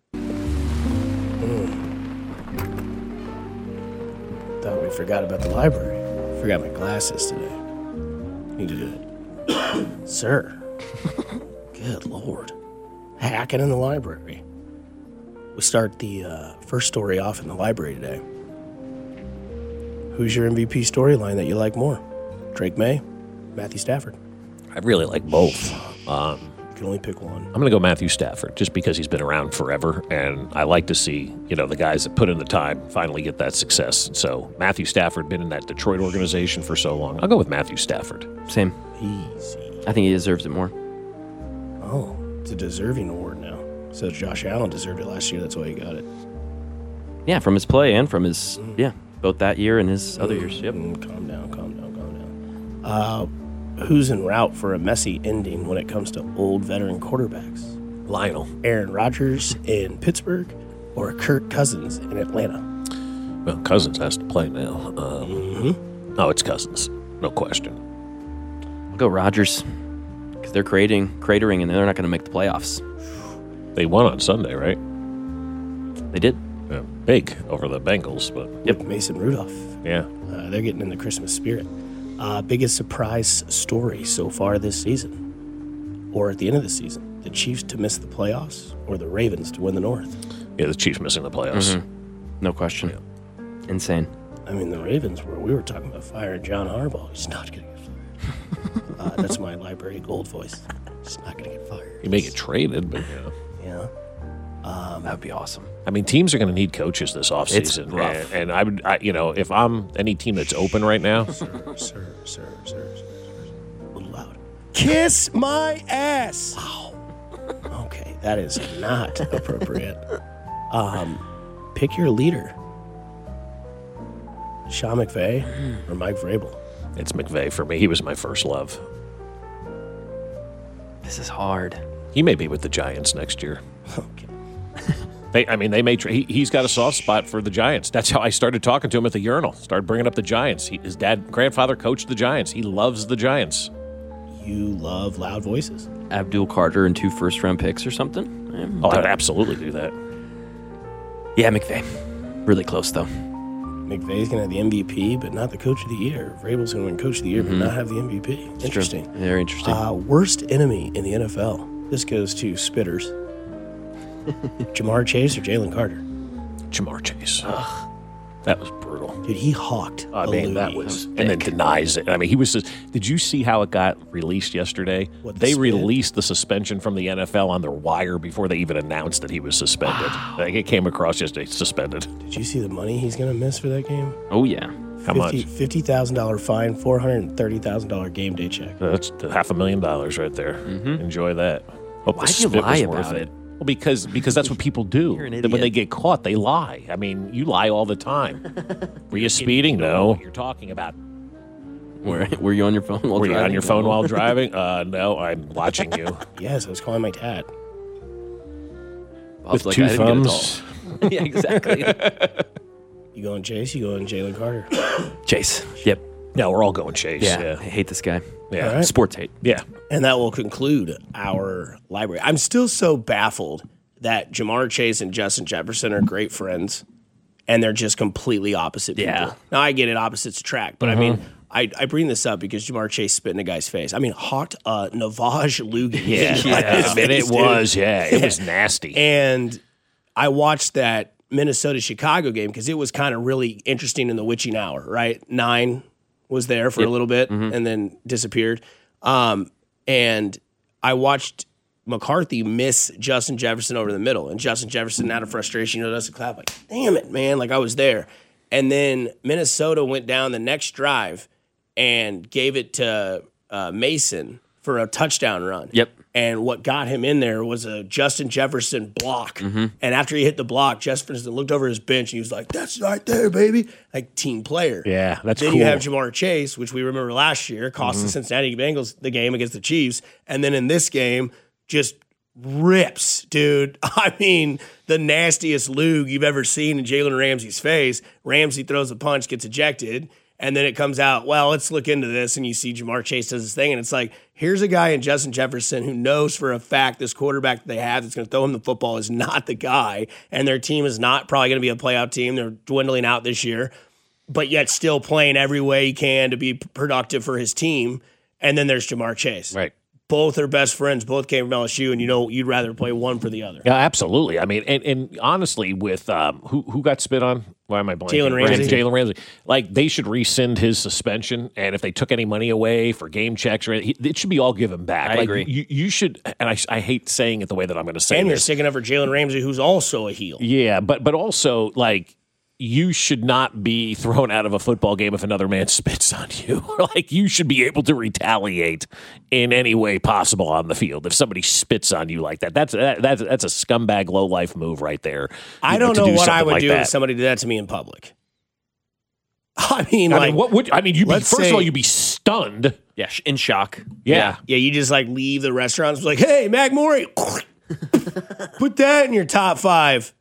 Mm. Thought we forgot about the library. Forgot my glasses today. Need to do it. Sir. Good Lord. Hacking in the library. We'll start the uh, first story off in the library today. Who's your M V P storyline that you like more? Drake May, Matthew Stafford? I really like both. Um, you can only pick one. I'm going to go Matthew Stafford just because he's been around forever, and I like to see, you know, the guys that put in the time finally get that success. So Matthew Stafford, been in that Detroit organization for so long. I'll go with Matthew Stafford. Same. Easy. I think he deserves it more. Oh, it's a deserving award now. So Josh Allen deserved it last year. That's why he got it. Yeah, from his play and from his, yeah, both that year and his other years. Yep. Mm, calm down, calm down, calm down. Uh, who's en route for a messy ending when it comes to old veteran quarterbacks? Lionel. Aaron Rodgers in Pittsburgh or Kirk Cousins in Atlanta? Well, Cousins has to play now. Um, mm-hmm. No, it's Cousins. No question. I'll go Rodgers because they're creating, cratering, and they're not going to make the playoffs. They won on Sunday, right? They did. Yeah, big over the Bengals, but yep, Mason Rudolph. Yeah, uh, they're getting in the Christmas spirit. Uh, biggest surprise story so far this season, or at the end of the season: the Chiefs to miss the playoffs, or the Ravens to win the North. Yeah, the Chiefs missing the playoffs. Mm-hmm. No question. Yeah. Insane. I mean, the Ravens were. We were talking about firing John Harbaugh. He's not going to get fired. uh, that's my library gold voice. He's not going to get fired. You may get traded, but yeah. Yeah. Um, that would be awesome. I mean, teams are going to need coaches this offseason. It's rough. And, and I would, I, you know, if I'm any team that's open right now. sir, sir, sir, sir, sir, sir, a little loud. Kiss my ass. Wow. Okay, that is not appropriate. Um, pick your leader. Sean McVay or Mike Vrabel? It's McVay for me. He was my first love. This is hard. He may be with the Giants next year. Okay. They, I mean, they may. Tra- he, he's got a soft spot for the Giants. That's how I started talking to him at the urinal. Started bringing up the Giants. He, his dad, grandfather, coached the Giants. He loves the Giants. You love loud voices. Abdul Carter and two first-round picks or something. Oh, I'd absolutely do that. Yeah, McVay. Really close though. McVay's gonna have the M V P, but not the Coach of the Year. Vrabel's gonna win Coach of the Year, mm-hmm. but not have the M V P. It's interesting. True. Very interesting. Uh, worst enemy in the N F L. This goes to Spitters. Jamar Chase or Jalen Carter? Jamar Chase. Ugh. That was brutal. Dude, he hawked. I mean, that was, was and then denies it. I mean, he was just, did you see how it got released yesterday? What, the they spin? released the suspension from the N F L on their wire before they even announced that he was suspended. Wow. Like, it came across yesterday, suspended. Did you see the money he's going to miss for that game? Oh, yeah. How much? fifty thousand dollars fine, four hundred thirty thousand dollars game day check. That's half a million dollars right there. Mm-hmm. Enjoy that. Hope Why'd the you spit lie was about worth it? Well, because because that's what people do. You're an Then when idiot. they get caught, they lie. I mean, you lie all the time. Were you speeding? No. You're talking about. Were, were you on your phone while Were driving? you on your phone while driving? Uh, no, I'm watching you. Yes, I was calling my dad. Bob's With like, two I didn't get it thumbs. all. Yeah, exactly. You going Chase? You going Jalen Carter? Chase. Yep. No, we're all going Chase. Yeah. Yeah. I hate this guy. Yeah. All right. Sports hate. Yeah. And that will conclude our library. I'm still so baffled that Jamar Chase and Justin Jefferson are great friends, and they're just completely opposite people. Yeah. Now, I get it, opposites attract, but I mean, I, I bring this up because Jamar Chase spit in a guy's face. I mean, hawked uh, Navaj Lugan. Yeah. in yeah. his I mean, face, it dude. was. Yeah. It was nasty. And I watched that Minnesota-Chicago game because it was kind of really interesting in the witching hour, right? Nine was there for Yep. a little bit Mhm. and then disappeared. Um, and I watched McCarthy miss Justin Jefferson over the middle. And Justin Jefferson, out of frustration, you know, does a clap like, damn it, man. Like, I was there. And then Minnesota went down the next drive and gave it to uh, Mason for a touchdown run. Yep. And what got him in there was a Justin Jefferson block. Mm-hmm. And after he hit the block, Jefferson looked over his bench and he was like, that's right there, baby. Like, team player. Yeah, that's Then cool. you have Jamar Chase, which we remember last year, cost Mhm. the Cincinnati Bengals the game against the Chiefs. And then in this game, just rips, dude. I mean, the nastiest lug you've ever seen in Jalen Ramsey's face. Ramsey throws a punch, gets ejected. And then it comes out, well, let's look into this. And you see Jamar Chase does his thing. And it's like, here's a guy in Justin Jefferson who knows for a fact this quarterback that they have that's going to throw him the football is not the guy. And their team is not probably going to be a playoff team. They're dwindling out this year, but yet still playing every way he can to be productive for his team. And then there's Jamar Chase. Right. both are best friends, both came from L S U, and you know you'd rather play one for the other. Yeah, absolutely. I mean, and, and honestly, with um, who who got spit on? Why am I blanking? Jalen Ramsey. Jalen Ramsey. Like, they should rescind his suspension, and if they took any money away for game checks, or anything, it should be all given back. I like, agree. You, you should, and I, I hate saying it the way that I'm going to say And you're this. sticking up for Jalen Ramsey, who's also a heel. Yeah, but but also, like, you should not be thrown out of a football game if another man spits on you. Like, you should be able to retaliate in any way possible on the field if somebody spits on you like that. That's that, that's that's a scumbag low life move right there. I you don't to know do what I something would like do that. if somebody did that to me in public. I mean, I like, mean, what would I mean? You be let's first say- of all, you'd be stunned. Yeah, sh- in shock. Yeah. yeah, you just like leave the restaurant. It's like, hey, Mac Morey, put that in your top five.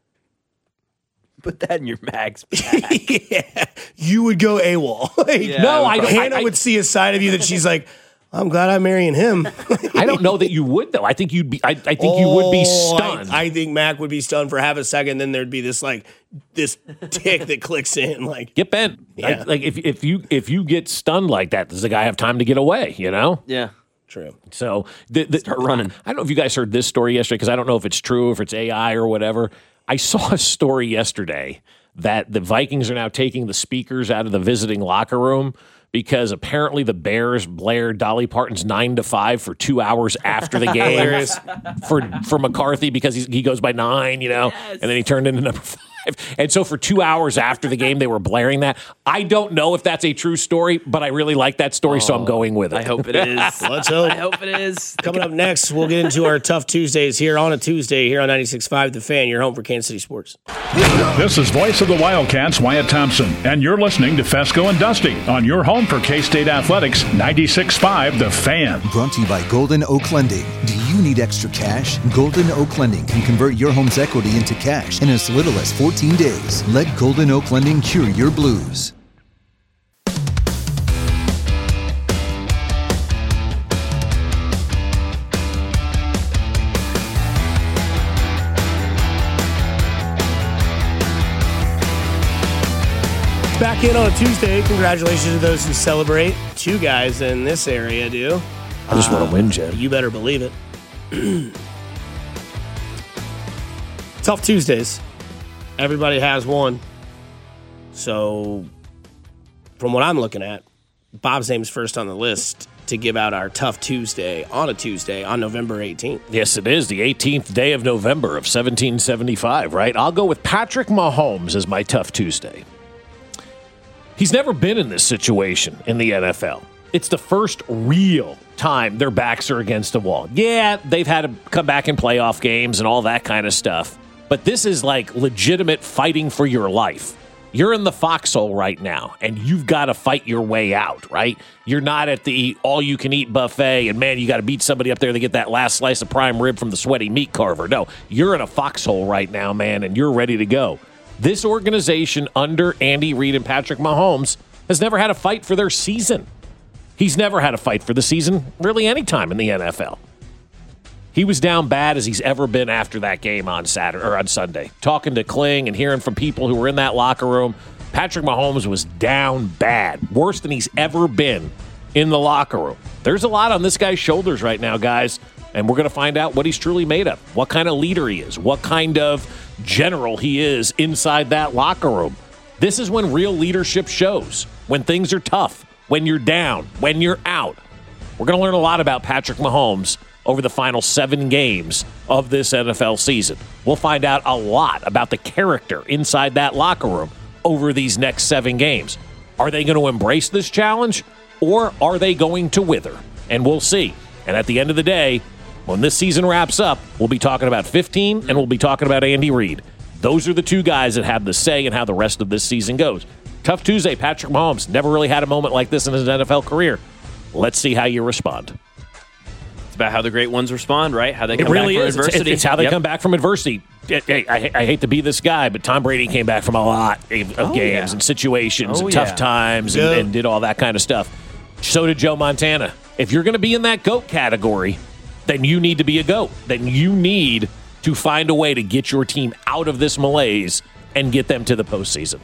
Put that in your mag's bag. Yeah, you would go AWOL. Like, Yeah, no, I I would don't. Hannah I, I, would see a side of you that she's like, I'm glad I'm marrying him. I don't know that you would though. I think you'd be. I, I think you would be Oh, stunned. I, I think Mac would be stunned for half a second. Then there'd be this like this tick that clicks in. Like, Get bent. Yeah. Like, like if if you if you get stunned like that, does the guy have time to get away? You know. Yeah. true. So the, the, Start running. I don't know if you guys heard this story yesterday because I don't know if it's true, if it's A I or whatever. I saw a story yesterday that the Vikings are now taking the speakers out of the visiting locker room because apparently the Bears blared Dolly Parton's nine to five for two hours after the game Hilarious. for for McCarthy because he's, he goes by nine, you know, and then he turned into number five. And so for two hours after the game, they were blaring that. I don't know if that's a true story, but I really like that story, so I'm going with it. I hope it is. Let's hope. I hope it is. Coming up next, we'll get into our Tough Tuesdays here on a Tuesday here on ninety-six point five The Fan, your home for Kansas City sports. This is voice of the Wildcats, Wyatt Thompson, and you're listening to Fesco and Dusty on your home for K-State Athletics, ninety-six point five The Fan. Brought to you by Golden Oak Lending. Do you need extra cash? Golden Oak Lending can convert your home's equity into cash in as little as fourteen days. Let Golden Oak Lending cure your blues. Back in on a Tuesday. Congratulations to those who celebrate. Two guys in this area do. I just want to win, Jim. You better believe it. Tough Tuesdays. Everybody has one. So, from what I'm looking at, Bob's name is first on the list to give out our Tough Tuesday on a Tuesday on November eighteenth. Yes, it is the eighteenth day of November of seventeen seventy-five, right? I'll go with Patrick Mahomes as my Tough Tuesday. He's never been in this situation in the N F L. It's the first real time their backs are against the wall. Yeah, they've had to come back in playoff games and all that kind of stuff. But this is like legitimate fighting for your life. You're in the foxhole right now, and you've got to fight your way out, right? You're not at the all-you-can-eat buffet, and, man, you got to beat somebody up there to get that last slice of prime rib from the sweaty meat carver. No, you're in a foxhole right now, man, and you're ready to go. This organization under Andy Reid and Patrick Mahomes has never had a fight for their season. He's never had a fight for the season really any time in the N F L. He was down bad as he's ever been after that game on Saturday or on Sunday. Talking to Kling and hearing from people who were in that locker room, Patrick Mahomes was down bad, worse than he's ever been in the locker room. There's a lot on this guy's shoulders right now, guys, and we're going to find out what he's truly made of, what kind of leader he is, what kind of general he is inside that locker room. This is when real leadership shows, when things are tough, when you're down, when you're out. We're going to learn a lot about Patrick Mahomes over the final seven games of this N F L season. We'll find out a lot about the character inside that locker room over these next seven games. Are they going to embrace this challenge, or are they going to wither? And we'll see. And at the end of the day, when this season wraps up, we'll be talking about fifteen, and we'll be talking about Andy Reid. Those are the two guys that have the say in how the rest of this season goes. Tough Tuesday, Patrick Mahomes. Never really had a moment like this in his N F L career. Let's see how you respond. It's about how the great ones respond, right? How they It come really back from is. It's- adversity. It's, how they Yep. come back from adversity. Hey, I, I hate to be this guy, but Tom Brady came back from a lot of Oh, games yeah. and situations Oh, and tough yeah. times and, Yeah. and did all that kind of stuff. So did Joe Montana. If you're going to be in that GOAT category, then you need to be a GOAT. Then you need to find a way to get your team out of this malaise and get them to the postseason.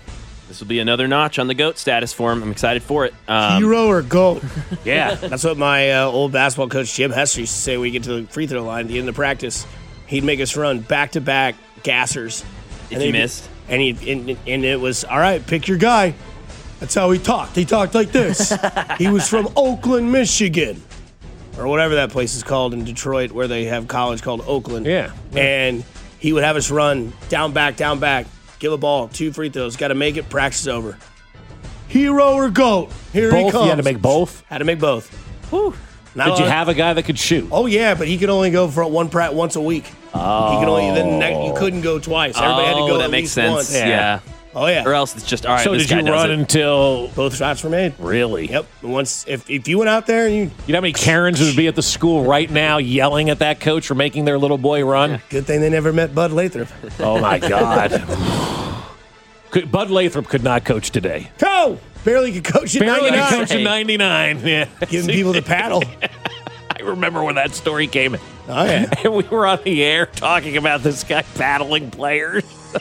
This will be another notch on the GOAT status for him. I'm excited for it. Um, Hero or GOAT? Yeah. That's what my uh, old basketball coach, Jim Hester, used to say when we get to the free throw line at the end of practice. He'd make us run back-to-back gassers. If you missed. And, he, and, and it was, all right, pick your guy. That's how he talked. He talked like this. He was from Oakland, Michigan. Or whatever that place is called in Detroit where they have college called Oakland. Yeah. yeah. And he would have us run down, back, down, back. Give a ball, two free throws. Got to make it, practice is over. Hero or GOAT? Here both? he comes. You had to make both? Had to make both. Whew. Not Did you have a guy that could shoot? Oh, yeah, but he could only go for one prat once a week. Oh. He could only, then ne- you couldn't go twice. Everybody oh, had to go that at makes least sense. once. Yeah. yeah. Oh, yeah. Or else it's just, all right, so this did guy you does run it. until... Both shots were made. Really? Yep. Once, if, if you went out there and you... You know how many Karens would be at the school right now yelling at that coach for making their little boy run? Good thing they never met Bud Lathrop. Oh, my God. could, Bud Lathrop could not coach today. Go! Barely could coach at Barely ninety-nine. could coach at ninety-nine. Yeah. Giving people the paddle. I remember when that story came in. Oh, yeah. And we were on the air talking about this guy paddling players.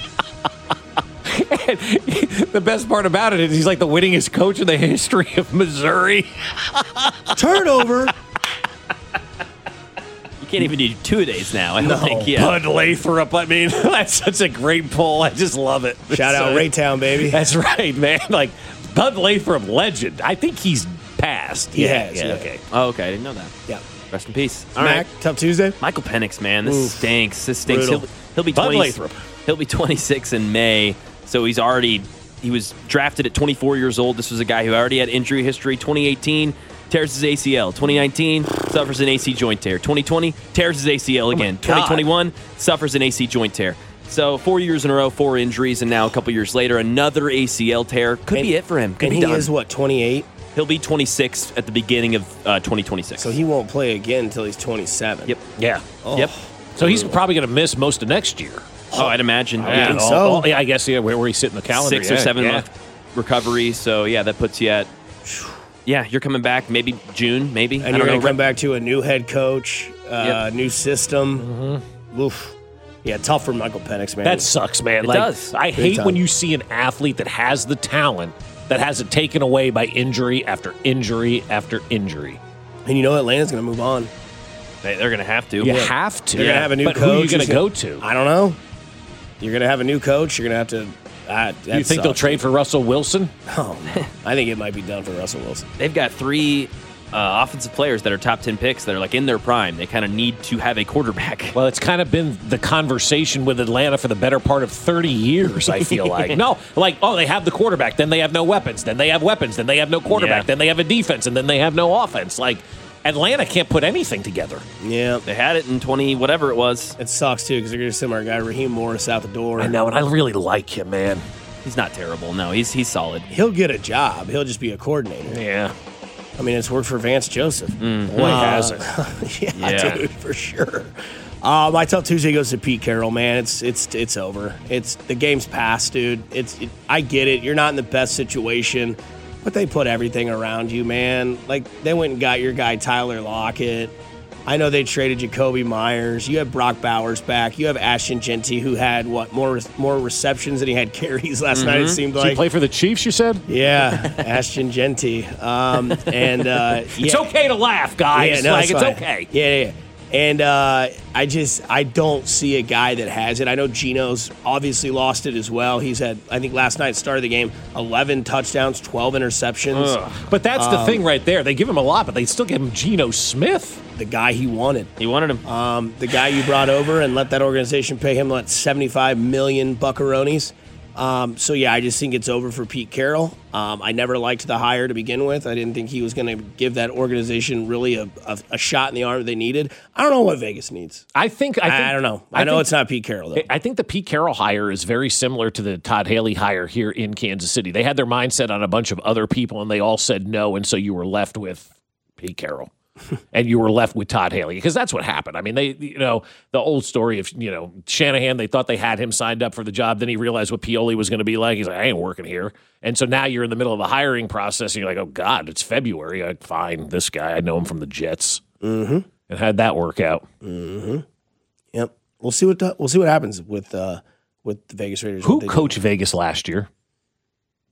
And the best part about it is he's like the winningest coach in the history of Missouri. Turnover. You can't even do two-a-days now, I don't No. think. Yeah. Bud Lathrop. I mean, that's such a great poll. I just love it. Shout out So- Raytown, baby. That's right, man. Like, Bud Lathrop, legend. I think he's passed. He yeah, has, yeah, yeah. okay. Oh, okay. I didn't know that. Yeah. Rest in peace. All Mac, right. Tough Tuesday? Michael Penix, man. This Oof. stinks. This stinks. Brutal. He'll, he'll be Bud twenty. Lathrop. He'll be twenty-six in May. So he's already he was drafted at twenty-four years old. This was a guy who already had injury history. twenty eighteen tears his A C L. twenty nineteen suffers an A C joint tear. twenty twenty tears his A C L again. God. twenty twenty-one suffers an A C joint tear. So four years in a row, four injuries, and now a couple years later, another A C L tear. Could And- be it for him. Could And be he done. is, what, twenty-eight? He'll be twenty-six at the beginning of uh, twenty twenty-six. So he won't play again until he's twenty-seven. Yep. Yeah. Oh. Yep. So he's probably going to miss most of next year. Oh, I'd imagine. Yeah, think all- so. all- yeah, I guess, yeah, where, where he's sitting in the calendar. Six or Yeah, seven yeah. month recovery. So yeah, that puts you at. Yeah, you're coming back maybe June, maybe. And I you're don't going know. to come back to a new head coach, uh, Yep. new system. Mm-hmm. Oof. Yeah, tough for Michael Penix, man. That sucks, man. It like, does. I Big hate time. when you see an athlete that has the talent that has it taken away by injury after injury after injury. And you know Atlanta's going to move on. They, they're going to have to. You have to. They're going to have a new but coach. who are you going who's to go to? I don't know. You're going to have a new coach. You're going to have to. Uh, Do you think they'll trade for Russell Wilson? Oh, no. I think it might be done for Russell Wilson. They've got three uh, offensive players that are top ten picks that are like in their prime. They kind of need to have a quarterback. Well, it's kind of been the conversation with Atlanta for the better part of thirty years, I feel like. No, like, oh, they have the quarterback, then they have no weapons, then they have weapons, then they have no quarterback, Yeah. then they have a defense, and then they have no offense. Like, Atlanta can't put anything together. Yeah. They had it in twenty whatever it was. It sucks, too, because they're going to send our guy Raheem Morris out the door. I know, and I really like him, man. He's not terrible. No, he's he's solid. He'll get a job. He'll just be a coordinator. Yeah. I mean, it's worked for Vance Joseph. Boy, has it. yeah, Yeah. dude, for sure. Uh, my Tough Tuesday goes to Pete Carroll, man. It's it's it's over. It's the game's past, dude. It's it, I get it. You're not in the best situation, but they put everything around you, man. Like they went and got your guy Tyler Lockett. I know they traded Jacoby Myers. You have Brock Bowers back. You have Ashton Genty, who had what more more receptions than he had carries last night. It seemed Does like. he play for the Chiefs, you said? Yeah, Ashton Genty. Um, and uh, It's yeah. okay to laugh, guys. Yeah, no, like, it's fine. okay. Yeah, yeah, yeah. And uh, I just, I don't see a guy that has it. I know Geno's obviously lost it as well. He's had, I think last night, started the game, eleven touchdowns, twelve interceptions. Ugh. But that's the Um, thing right there. They give him a lot, but they still give him Geno Smith. The guy he wanted. He wanted him. Um, the guy you brought over and let that organization pay him, what, seventy-five million buckaronis. Um, so, yeah, I just think it's over for Pete Carroll. Um, I never liked the hire to begin with. I didn't think he was going to give that organization really a, a, a shot in the arm they needed. I don't know what Vegas needs. I think. I, I, think, I don't know. I, I know think- it's not Pete Carroll, though. I think the Pete Carroll hire is very similar to the Todd Haley hire here in Kansas City. They had their mindset on a bunch of other people, and they all said no, and so you were left with Pete Carroll. And you were left with Todd Haley because that's what happened. I mean, they, you know, the old story of, you know, Shanahan, they thought they had him signed up for the job. Then he realized what Pioli was going to be like. He's like, I ain't working here. And so now you're in the middle of the hiring process and you're like, oh, God, it's February. I fine this guy. I know him from the Jets. Mm-hmm. And how'd that work out? Mm-hmm. Yep. We'll see what the, we'll see what happens with uh, with the Vegas Raiders. Who what they do. coached Vegas last year?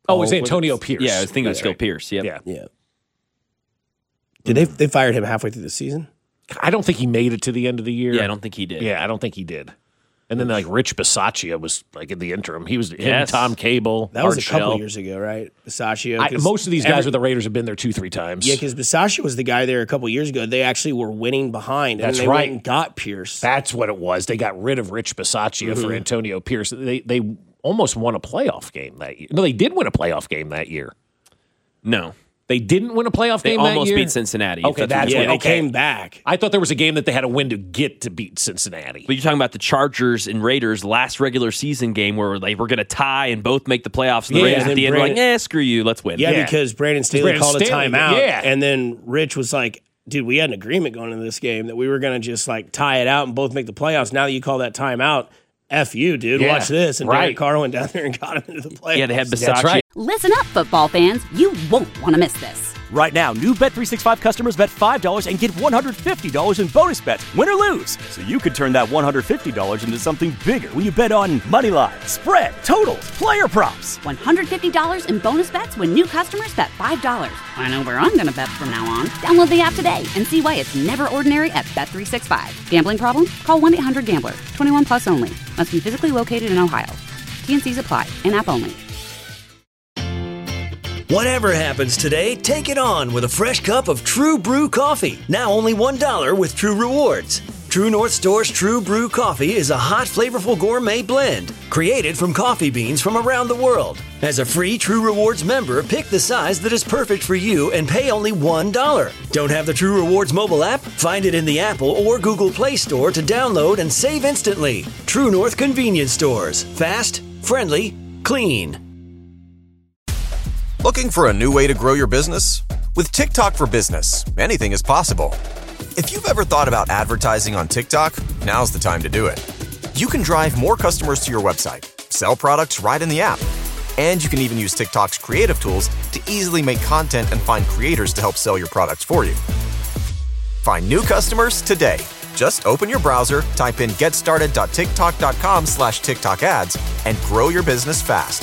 Oh, it was Antonio Pierce. Yeah, I was thinking it was That's still right. Pierce. Yep. Yeah. Yeah. Did they they fired him halfway through the season? I don't think he made it to the end of the year. Yeah, I don't think he did. Yeah, I don't think he did. And then like Rich Bisaccia was like in the interim. He was him, Yes. Tom Cable. That was Art a couple Shell. years ago, right? Bisaccia. I, 'cause most of these guys every- with the Raiders have been there two, three times. Yeah, because Bisaccia was the guy there a couple years ago. They actually were winning behind, and That's they right. went and got Pierce. That's what it was. They got rid of Rich Bisaccia Mm-hmm. for Antonio Pierce. They they almost won a playoff game that year. No, they did win a playoff game that year. No. They didn't win a playoff They game almost that year? beat Cincinnati. Okay, That's what that's yeah, what, they okay. came back. I thought there was a game that they had to win to get to beat Cincinnati. But you're talking about the Chargers and Raiders last regular season game where they were going to tie and both make the playoffs. And the Yeah, Raiders and at the then end were like, Brandon- eh, screw you, let's win. Yeah, Yeah. because Brandon Staley Brandon called Staley, a timeout, yeah. and then Rich was like, dude, we had an agreement going into this game that we were going to just like tie it out and both make the playoffs. Now that you call that timeout, F you, dude. Yeah, Watch this. And right. Derek Carr went down there and got him into the playoffs. Yeah, they had That's Bisaccia. right. Listen up, football fans. You won't want to miss this. Right now, new Bet three sixty-five customers bet five dollars and get one hundred fifty dollars in bonus bets, win or lose. So you could turn that one hundred fifty dollars into something bigger when you bet on money line, spread, totals, player props. one hundred fifty dollars in bonus bets when new customers bet five dollars. I know where I'm going to bet from now on. Download the app today and see why it's never ordinary at Bet three sixty-five. Gambling problem? Call one eight hundred gambler. twenty-one plus only. Must be physically located in Ohio. T N Cs apply. In-app only. Whatever happens today, take it on with a fresh cup of True Brew coffee. Now only one dollar with True Rewards. True North Store's True Brew coffee is a hot, flavorful gourmet blend created from coffee beans from around the world. As a free True Rewards member, pick the size that is perfect for you and pay only one dollar. Don't have the True Rewards mobile app? Find it in the Apple or Google Play Store to download and save instantly. True North Convenience Stores. Fast, friendly, clean. Looking for a new way to grow your business? With TikTok for Business, anything is possible. If you've ever thought about advertising on TikTok, now's the time to do it. You can drive more customers to your website, sell products right in the app, and you can even use TikTok's creative tools to easily make content and find creators to help sell your products for you. Find new customers today. Just open your browser, type in getstarted.tiktok.com slash TikTok ads, and grow your business fast.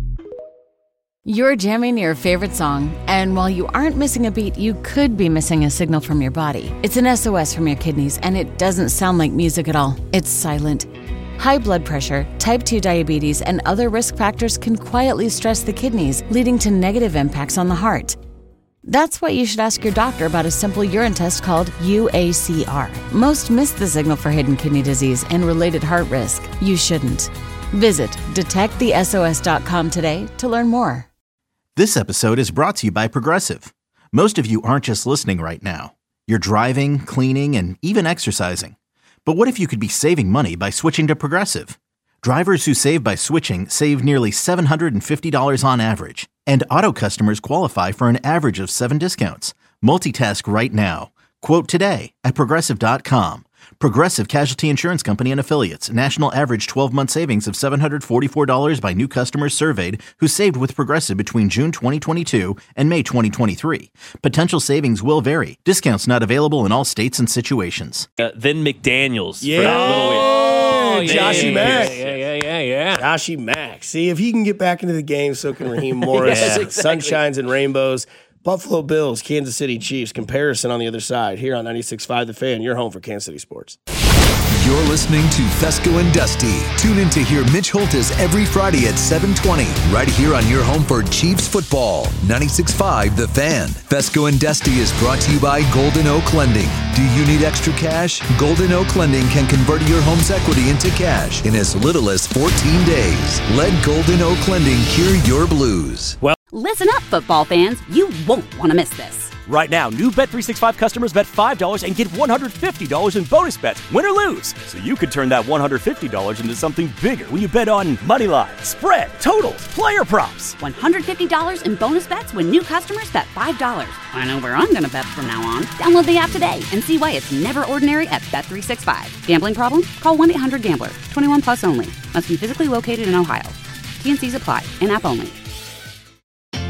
You're jamming your favorite song, and while you aren't missing a beat, you could be missing a signal from your body. It's an S O S from your kidneys, and it doesn't sound like music at all. It's silent. High blood pressure, type two diabetes, and other risk factors can quietly stress the kidneys, leading to negative impacts on the heart. That's why you should ask your doctor about a simple urine test called U A C R. Most miss the signal for hidden kidney disease and related heart risk. You shouldn't. Visit detect the S O S dot com today to learn more. This episode is brought to you by Progressive. Most of you aren't just listening right now. You're driving, cleaning, and even exercising. But what if you could be saving money by switching to Progressive? Drivers who save by switching save nearly seven hundred fifty dollars on average. And auto customers qualify for an average of seven discounts. Multitask right now. Quote today at Progressive dot com. Progressive Casualty Insurance Company and Affiliates. National average twelve-month savings of seven hundred forty-four dollars by new customers surveyed who saved with Progressive between June twenty twenty-two and May twenty twenty-three. Potential savings will vary. Discounts not available in all states and situations. Uh, then McDaniels. Yeah. For that little win. Oh, Joshy Mack. Yeah, yeah, yeah, yeah. Joshy Mack. See, if he can get back into the game, so can Raheem Morris. Yes, exactly. Sunshines and rainbows. Buffalo Bills, Kansas City Chiefs. Comparison on the other side. Here on ninety-six point five The Fan, your home for Kansas City sports. You're listening to Fesco and Dusty. Tune in to hear Mitch Holtis every Friday at seven twenty, right here on your home for Chiefs football. ninety-six point five The Fan. Fesco and Dusty is brought to you by Golden Oak Lending. Do you need extra cash? Golden Oak Lending can convert your home's equity into cash in as little as fourteen days. Let Golden Oak Lending cure your blues. Well, Listen up, football fans. You won't want to miss this. Right now, new Bet three sixty-five customers bet five dollars and get one hundred fifty dollars in bonus bets, win or lose. So you could turn that one hundred fifty dollars into something bigger when you bet on money line, spread, totals, player props. one hundred fifty dollars in bonus bets when new customers bet five dollars. I know where I'm going to bet from now on. Download the app today and see why it's never ordinary at Bet three sixty-five. Gambling problem? Call one eight hundred gambler. twenty-one plus only. Must be physically located in Ohio. T N Cs apply. In-app only.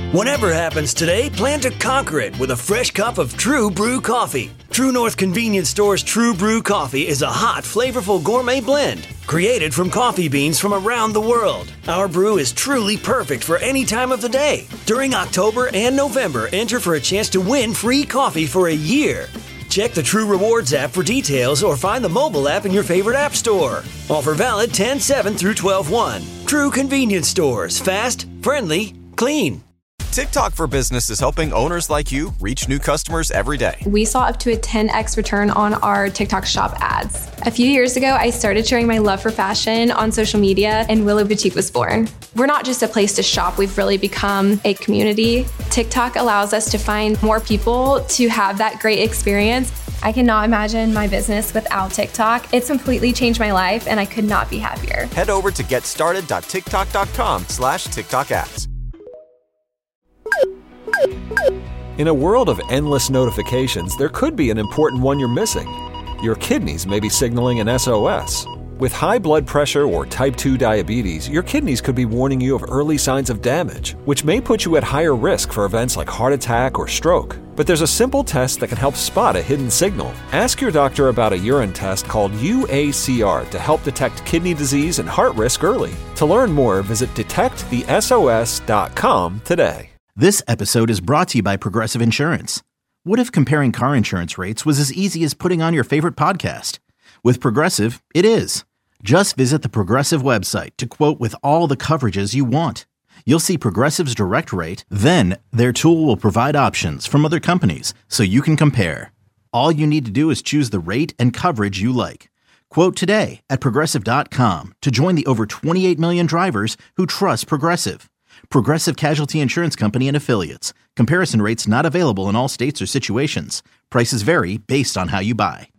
Whatever happens today, plan to conquer it with a fresh cup of True Brew coffee. True North Convenience Store's True Brew coffee is a hot, flavorful gourmet blend created from coffee beans from around the world. Our brew is truly perfect for any time of the day. During October and November, enter for a chance to win free coffee for a year. Check the True Rewards app for details or find the mobile app in your favorite app store. Offer valid ten seven through twelve one. True Convenience Stores. Fast, friendly, clean. TikTok for Business is helping owners like you reach new customers every day. We saw up to a ten x return on our TikTok shop ads. A few years ago, I started sharing my love for fashion on social media, and Willow Boutique was born. We're not just a place to shop, we've really become a community. TikTok allows us to find more people to have that great experience. I cannot imagine my business without TikTok. It's completely changed my life, and I could not be happier. Head over to getstarted.tiktok.com slash TikTok ads. In a world of endless notifications, there could be an important one you're missing. Your kidneys may be signaling an S O S. With high blood pressure or type two diabetes, your kidneys could be warning you of early signs of damage, which may put you at higher risk for events like heart attack or stroke. But there's a simple test that can help spot a hidden signal. Ask your doctor about a urine test called U A C R to help detect kidney disease and heart risk early. To learn more, visit detect the S O S dot com today. This episode is brought to you by Progressive Insurance. What if comparing car insurance rates was as easy as putting on your favorite podcast? With Progressive, it is. Just visit the Progressive website to quote with all the coverages you want. You'll see Progressive's direct rate, then their tool will provide options from other companies so you can compare. All you need to do is choose the rate and coverage you like. Quote today at Progressive dot com to join the over twenty-eight million drivers who trust Progressive. Progressive Casualty Insurance Company and Affiliates. Comparison rates not available in all states or situations. Prices vary based on how you buy.